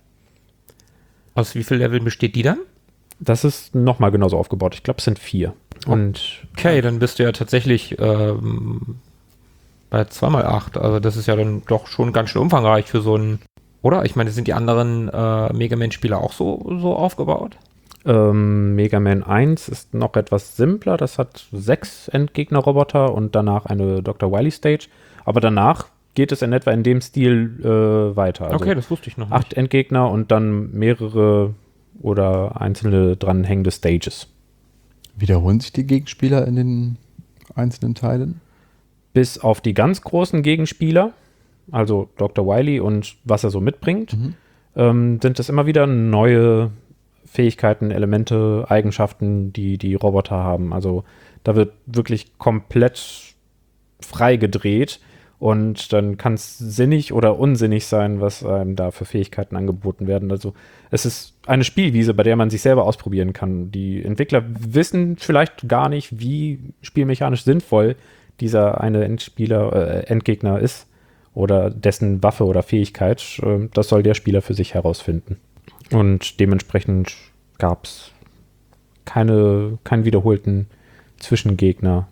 Aus wie vielen Leveln besteht die dann? Das ist nochmal genauso aufgebaut. Ich glaube, es sind vier. Und Okay, dann bist du ja tatsächlich ähm, bei zwei mal acht. Also das ist ja dann doch schon ganz schön umfangreich für so ein, oder? Ich meine, sind die anderen äh, Mega Man-Spieler auch so, so aufgebaut? ähm, Mega Man eins ist noch etwas simpler. Das hat sechs Endgegner-Roboter und danach eine Doktor Wily Stage. Aber danach geht es in etwa in dem Stil äh, weiter. Also Okay, das wusste ich noch nicht. acht Endgegner und dann mehrere oder einzelne dranhängende Stages. Wiederholen sich die Gegenspieler in den einzelnen Teilen? Bis auf die ganz großen Gegenspieler, also Doktor Wily und was er so mitbringt, Mhm. ähm, sind es immer wieder neue Fähigkeiten, Elemente, Eigenschaften, die die Roboter haben. Also da wird wirklich komplett frei gedreht und dann kann es sinnig oder unsinnig sein, was einem da für Fähigkeiten angeboten werden. Also es ist eine Spielwiese, bei der man sich selber ausprobieren kann. Die Entwickler wissen vielleicht gar nicht, wie spielmechanisch sinnvoll dieser eine Endspieler, äh, Endgegner ist oder dessen Waffe oder Fähigkeit. Äh, das soll der Spieler für sich herausfinden. Und dementsprechend gab es keine, keinen wiederholten Zwischengegner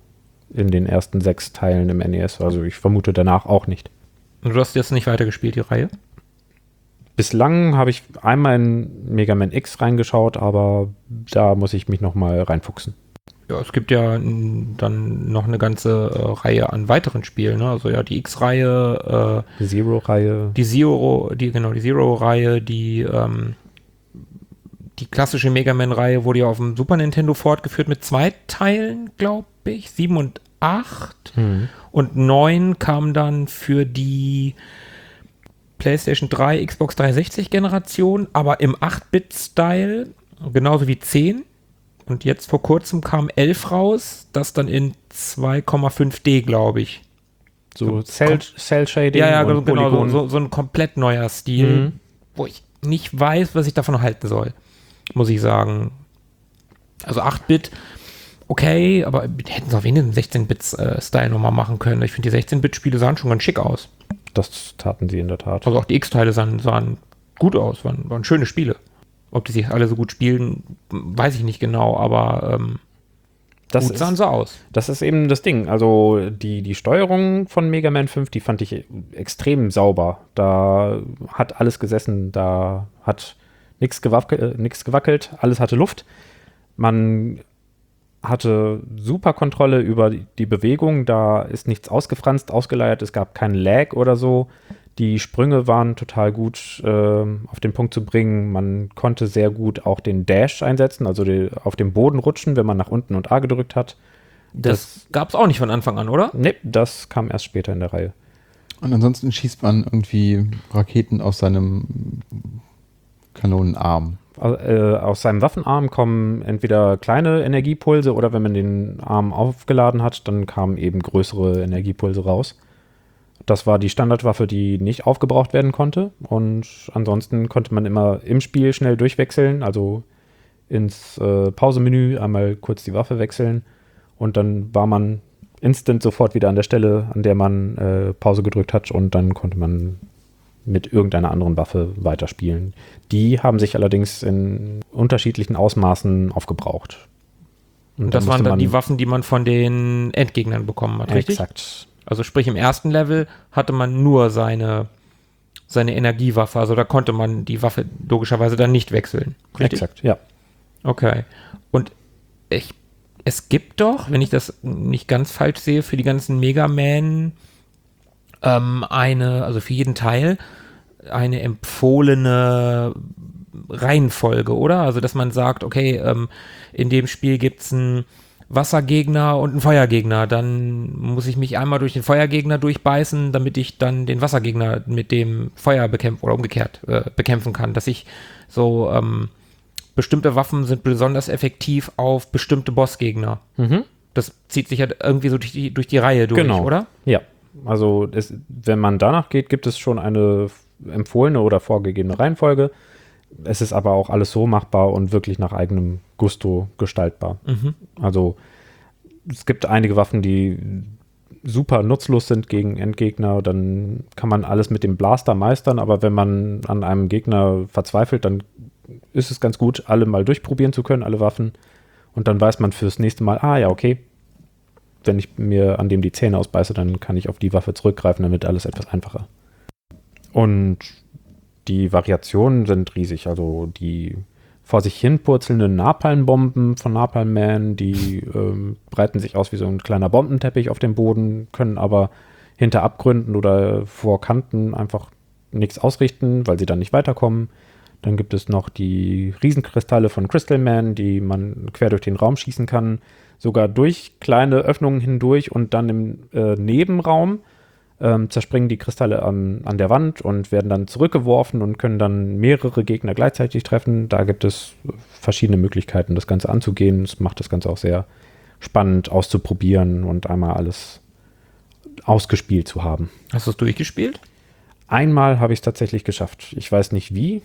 in den ersten sechs Teilen im N E S. Also ich vermute danach auch nicht. Und du hast jetzt nicht weitergespielt, die Reihe? Bislang habe ich einmal in Mega Man X reingeschaut, aber da muss ich mich nochmal reinfuchsen. Ja, es gibt ja n, dann noch eine ganze äh, Reihe an weiteren Spielen, ne? Also ja, die X-Reihe, äh, Die Zero-Reihe. die Zero, die, genau, die Zero-Reihe, die, ähm, die klassische Mega Man-Reihe wurde ja auf dem Super Nintendo fortgeführt mit zwei Teilen, glaube ich, sieben und acht. Hm. Und neun kam dann für die PlayStation drei, Xbox dreihundertsechzig Generation, aber im acht-Bit-Style, genauso wie zehn. Und jetzt vor kurzem kam elf raus, das dann in zwei Komma fünf D, glaube ich. So Cell, Cell Shading Ja, ja, und genau, Polygon. so, so, so ein komplett neuer Stil, Mhm. wo ich nicht weiß, was ich davon halten soll, muss ich sagen. Also acht-Bit, okay, aber hätten sie auf jeden Fall einen sechzehn-Bit-Style nochmal machen können. Ich finde, die sechzehn-Bit-Spiele sahen schon ganz schick aus. Das taten sie in der Tat. Also auch die X-Teile sahen, sahen gut aus, waren, waren schöne Spiele. Ob die sich alle so gut spielen, weiß ich nicht genau, aber ähm, Das gut sahen sie aus. Das ist eben das Ding. Also die, die Steuerung von Mega Man fünf, die fand ich extrem sauber. Da hat alles gesessen, da hat nichts gewackelt, äh, nix gewackelt, alles hatte Luft. Man hatte super Kontrolle über die, die Bewegung, da ist nichts ausgefranst, ausgeleiert, es gab keinen Lag oder so. Die Sprünge waren total gut äh, auf den Punkt zu bringen. Man konnte sehr gut auch den Dash einsetzen, also die, auf dem Boden rutschen, wenn man nach unten und A gedrückt hat. Das, das gab es auch nicht von Anfang an, oder? Nee, das kam erst später in der Reihe. Und ansonsten schießt man irgendwie Raketen aus seinem Kanonenarm. Äh, aus seinem Waffenarm kommen entweder kleine Energiepulse oder wenn man den Arm aufgeladen hat, dann kamen eben größere Energiepulse raus. Das war die Standardwaffe, die nicht aufgebraucht werden konnte. Und ansonsten konnte man immer im Spiel schnell durchwechseln, also ins äh, Pausemenü einmal kurz die Waffe wechseln und dann war man instant sofort wieder an der Stelle, an der man äh, Pause gedrückt hat und dann konnte man mit irgendeiner anderen Waffe weiterspielen. Die haben sich allerdings in unterschiedlichen Ausmaßen aufgebraucht. Und das waren dann die Waffen, die man von den Endgegnern bekommen hat, richtig? Exakt. Also sprich, im ersten Level hatte man nur seine, seine Energiewaffe, also da konnte man die Waffe logischerweise dann nicht wechseln. Richtig? Exakt, ja. Okay. Und ich, es gibt doch, wenn ich das nicht ganz falsch sehe, für die ganzen Mega Man ähm, eine, also für jeden Teil, eine empfohlene Reihenfolge, oder? Also, dass man sagt, okay, ähm, in dem Spiel gibt es einen Wassergegner und einen Feuergegner. Dann muss ich mich einmal durch den Feuergegner durchbeißen, damit ich dann den Wassergegner mit dem Feuer bekämpfen oder umgekehrt äh, bekämpfen kann. Dass ich so, ähm, bestimmte Waffen sind besonders effektiv auf bestimmte Bossgegner. Mhm. Das zieht sich ja irgendwie so durch die, durch die Reihe durch, Genau. oder? Ja, also es, wenn man danach geht, gibt es schon eine empfohlene oder vorgegebene Reihenfolge. Es ist aber auch alles so machbar und wirklich nach eigenem Gusto gestaltbar. Mhm. Also es gibt einige Waffen, die super nutzlos sind gegen Endgegner. Dann kann man alles mit dem Blaster meistern, aber wenn man an einem Gegner verzweifelt, dann ist es ganz gut, alle mal durchprobieren zu können, alle Waffen. Und dann weiß man fürs nächste Mal, ah ja, okay, wenn ich mir an dem die Zähne ausbeiße, dann kann ich auf die Waffe zurückgreifen, dann wird alles etwas einfacher. Und die Variationen sind riesig. Also die vor sich hin purzelnden Napalmbomben von Napalm Man, die ähm, breiten sich aus wie so ein kleiner Bombenteppich auf dem Boden, können aber hinter Abgründen oder vor Kanten einfach nichts ausrichten, weil sie dann nicht weiterkommen. Dann gibt es noch die Riesenkristalle von Crystal Man, die man quer durch den Raum schießen kann, sogar durch kleine Öffnungen hindurch und dann im äh, Nebenraum ähm, zerspringen die Kristalle an, an der Wand und werden dann zurückgeworfen und können dann mehrere Gegner gleichzeitig treffen. Da gibt es verschiedene Möglichkeiten, das Ganze anzugehen. Es macht das Ganze auch sehr spannend auszuprobieren und einmal alles ausgespielt zu haben. Hast du es durchgespielt? Einmal habe ich es tatsächlich geschafft. Ich weiß nicht wie.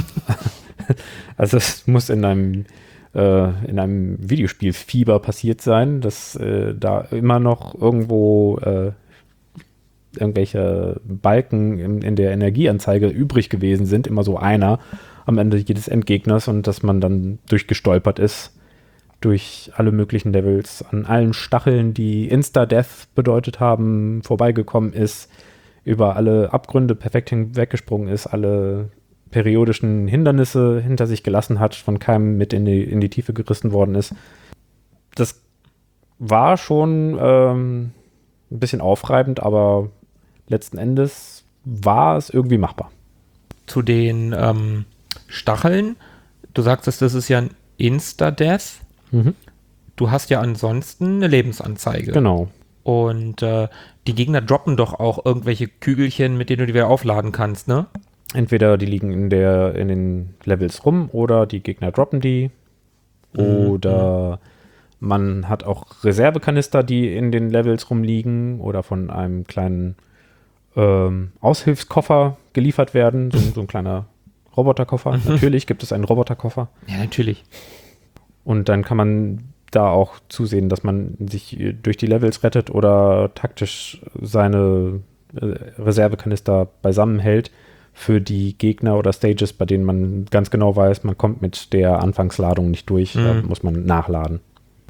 Also es muss in einem, äh, in einem Videospiel-Fieber passiert sein, dass äh, da immer noch irgendwo äh, irgendwelche Balken in, in der Energieanzeige übrig gewesen sind. Immer so einer am Ende jedes Endgegners und dass man dann durchgestolpert ist. durch alle möglichen Levels, an allen Stacheln, die Insta-Death bedeutet haben, vorbeigekommen ist, über alle Abgründe perfekt hinweggesprungen ist, alle periodischen Hindernisse hinter sich gelassen hat, von keinem mit in die, in die Tiefe gerissen worden ist. Das war schon ähm, ein bisschen aufreibend, aber letzten Endes war es irgendwie machbar. Zu den ähm, Stacheln, du sagtest, das ist ja ein Insta-Death. Mhm. Du hast ja ansonsten eine Lebensanzeige. Genau. Und äh, die Gegner droppen doch auch irgendwelche Kügelchen, mit denen du die wieder aufladen kannst, ne? Entweder die liegen in der in den Levels rum oder die Gegner droppen die. Mhm. Oder man hat auch Reservekanister, die in den Levels rumliegen oder von einem kleinen ähm, Aushilfskoffer geliefert werden. So, so ein kleiner Roboterkoffer. Natürlich gibt es einen Roboterkoffer. Ja, natürlich. Und dann kann man da auch zusehen, dass man sich durch die Levels rettet oder taktisch seine äh, Reservekanister beisammen hält für die Gegner oder Stages, bei denen man ganz genau weiß, man kommt mit der Anfangsladung nicht durch, Mhm. da muss man nachladen.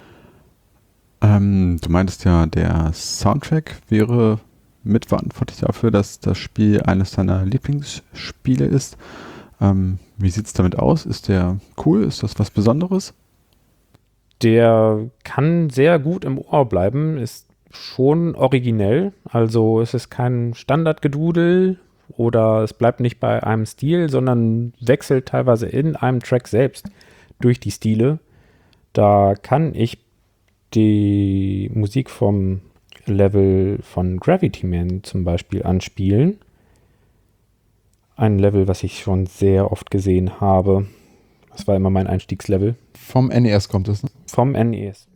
Ähm, du meintest ja, der Soundtrack wäre mitverantwortlich dafür, dass das Spiel eines deiner Lieblingsspiele ist. Ähm, wie sieht es damit aus? Ist der cool? Ist das was Besonderes? Der kann sehr gut im Ohr bleiben, ist schon originell, also es ist kein Standardgedudel oder es bleibt nicht bei einem Stil, sondern wechselt teilweise in einem Track selbst durch die Stile. Da kann ich die Musik vom Level von Gravity Man zum Beispiel anspielen. Ein Level, was ich schon sehr oft gesehen habe. Das war immer mein Einstiegslevel. Vom N E S kommt es, ne? Vom N E S.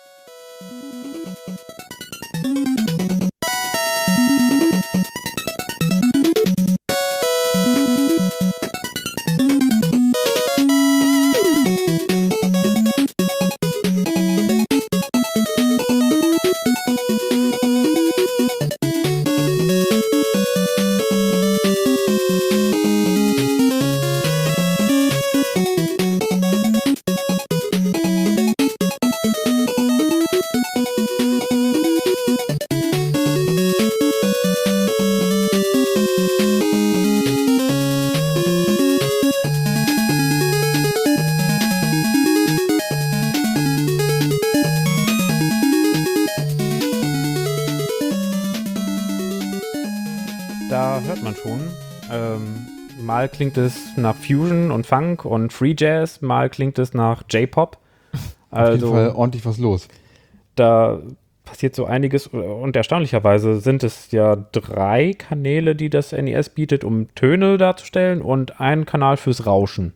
Da hört man schon. Ähm, mal klingt es nach Fusion und Funk und Free Jazz, mal klingt es nach J-Pop. Auf jeden Fall Also ordentlich was los. da passiert so einiges und erstaunlicherweise sind es ja drei Kanäle, die das N E S bietet, um Töne darzustellen und einen Kanal fürs Rauschen.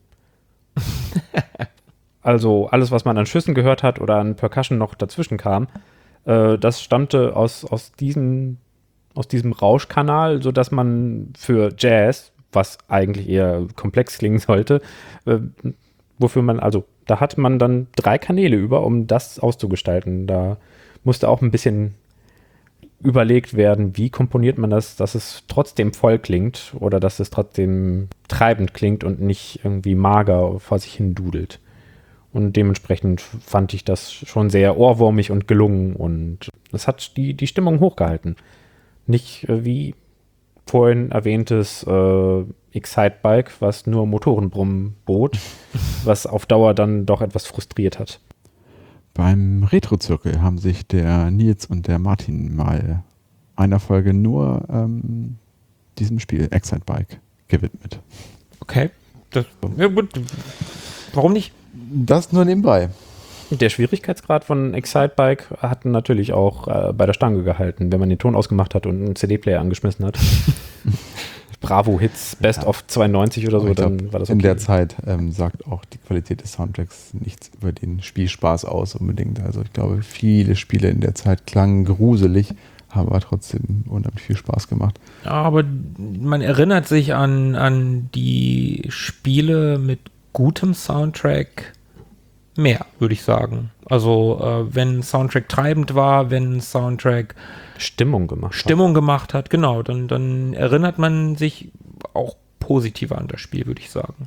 Also alles, was man an Schüssen gehört hat oder an Percussion noch dazwischen kam, äh, das stammte aus, aus, diesen, aus diesem Rauschkanal, sodass man für Jazz, was eigentlich eher komplex klingen sollte, äh, wofür man, also da hat man dann drei Kanäle über, um das auszugestalten. Da musste auch ein bisschen überlegt werden, wie komponiert man das, dass es trotzdem voll klingt oder dass es trotzdem treibend klingt und nicht irgendwie mager vor sich hin dudelt. Und dementsprechend fand ich das schon sehr ohrwurmig und gelungen und es hat die, die Stimmung hochgehalten. Nicht äh, wie vorhin erwähntes äh, Excitebike, was nur Motorenbrummen bot, was auf Dauer dann doch etwas frustriert hat. Beim Retro-Zirkel haben sich der Nils und der Martin mal einer Folge nur ähm, diesem Spiel Excitebike gewidmet. Okay. Das, ja gut. Warum nicht? Das nur nebenbei. Der Schwierigkeitsgrad von Excitebike hat natürlich auch äh, bei der Stange gehalten, wenn man den Ton ausgemacht hat und einen C D-Player angeschmissen hat. Bravo Hits Best Ja. of zweiundneunzig oder so, Aber ich dann glaub, war das okay. in der Zeit ähm, sagt auch die Qualität des Soundtracks nichts über den Spielspaß aus unbedingt. Also ich glaube, viele Spiele in der Zeit klangen gruselig, haben aber trotzdem unheimlich viel Spaß gemacht. Aber man erinnert sich an, an die Spiele mit gutem Soundtrack mehr, würde ich sagen. Also äh, wenn Soundtrack treibend war, wenn Soundtrack Stimmung gemacht hat. Stimmung gemacht hat, genau, dann, dann erinnert man sich auch positiver an das Spiel, würde ich sagen.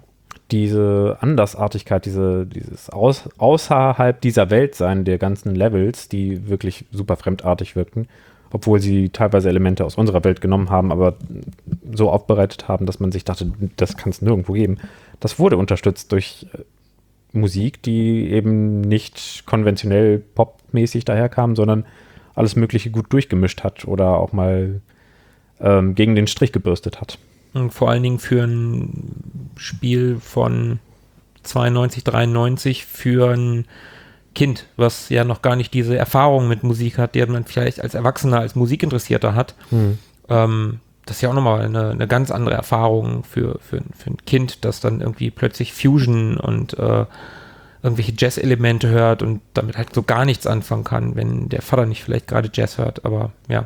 diese Andersartigkeit, diese, dieses aus, außerhalb dieser Welt sein der ganzen Levels, die wirklich super fremdartig wirkten, obwohl sie teilweise Elemente aus unserer Welt genommen haben, aber so aufbereitet haben, dass man sich dachte, das kann es nirgendwo geben. Das wurde unterstützt durch Musik, die eben nicht konventionell popmäßig daherkam, sondern alles Mögliche gut durchgemischt hat oder auch mal ähm, gegen den Strich gebürstet hat. Und vor allen Dingen für ein Spiel von zweiundneunzig, dreiundneunzig für ein Kind, was ja noch gar nicht diese Erfahrung mit Musik hat, die man vielleicht als Erwachsener, als Musikinteressierter hat. Hm. Ähm, das ist ja auch nochmal eine, eine ganz andere Erfahrung für, für, für ein Kind, das dann irgendwie plötzlich Fusion und äh, irgendwelche Jazz-Elemente hört und damit halt so gar nichts anfangen kann, wenn der Vater nicht vielleicht gerade Jazz hört, aber ja.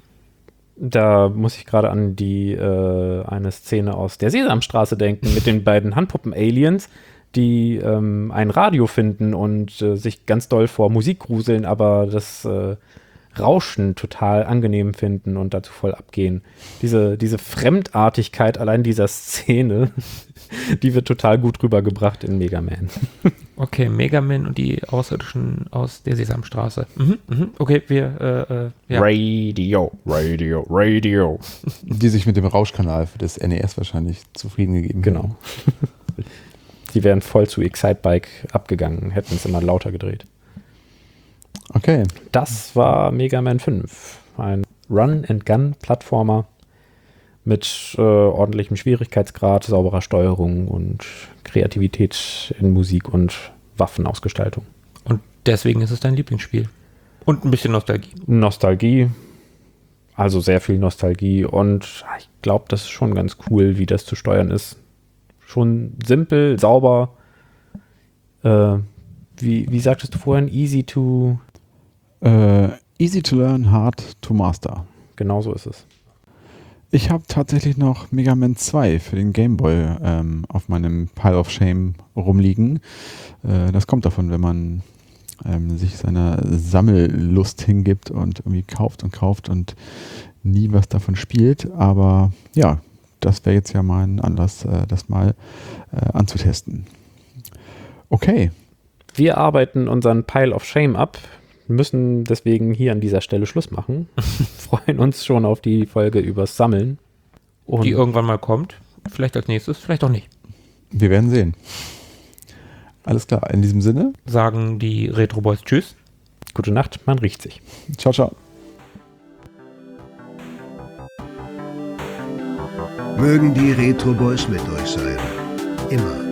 Da muss ich gerade an die äh, eine Szene aus der Sesamstraße denken mit den beiden Handpuppen-Aliens, die ähm, ein Radio finden und äh, sich ganz doll vor Musik gruseln, aber das äh, Rauschen total angenehm finden und dazu voll abgehen. Diese, diese Fremdartigkeit allein dieser Szene, die wird total gut rübergebracht in Mega Man. Okay, Mega Man und die Außerirdischen aus der Sesamstraße. Mhm, mhm. Okay, wir, äh, äh, ja. Radio, Radio, Radio. Die sich mit dem Rauschkanal für das N E S wahrscheinlich zufrieden gegeben Genau. haben. Die wären voll zu Excitebike abgegangen, hätten es immer lauter gedreht. Okay. Das war Mega Man fünf. Ein Run-and-Gun-Plattformer mit äh, ordentlichem Schwierigkeitsgrad, sauberer Steuerung und Kreativität in Musik und Waffenausgestaltung. Und deswegen ist es dein Lieblingsspiel. Und ein bisschen Nostalgie. Nostalgie, also sehr viel Nostalgie und ich glaube, das ist schon ganz cool, wie das zu steuern ist. Schon simpel, sauber. Äh, wie, wie sagtest du vorhin? Easy to... Äh, easy to learn, hard to master. Genau so ist es. Ich habe tatsächlich noch Mega Man zwei für den Game Boy ähm, auf meinem Pile of Shame rumliegen. Äh, das kommt davon, wenn man ähm, sich seiner Sammellust hingibt und irgendwie kauft und kauft und nie was davon spielt. Aber ja, das wäre jetzt ja mal ein Anlass, äh, das mal äh, anzutesten. Okay. Wir arbeiten unseren Pile of Shame ab, müssen deswegen hier an dieser Stelle Schluss machen. Freuen uns schon auf die Folge übers Sammeln. Und Die irgendwann mal kommt. Vielleicht als nächstes, vielleicht auch nicht. Wir werden sehen. Alles klar, in diesem Sinne. Sagen die Retro Boys Tschüss. gute Nacht, man riecht sich. Ciao, ciao. Mögen die Retro Boys mit euch sein. Immer.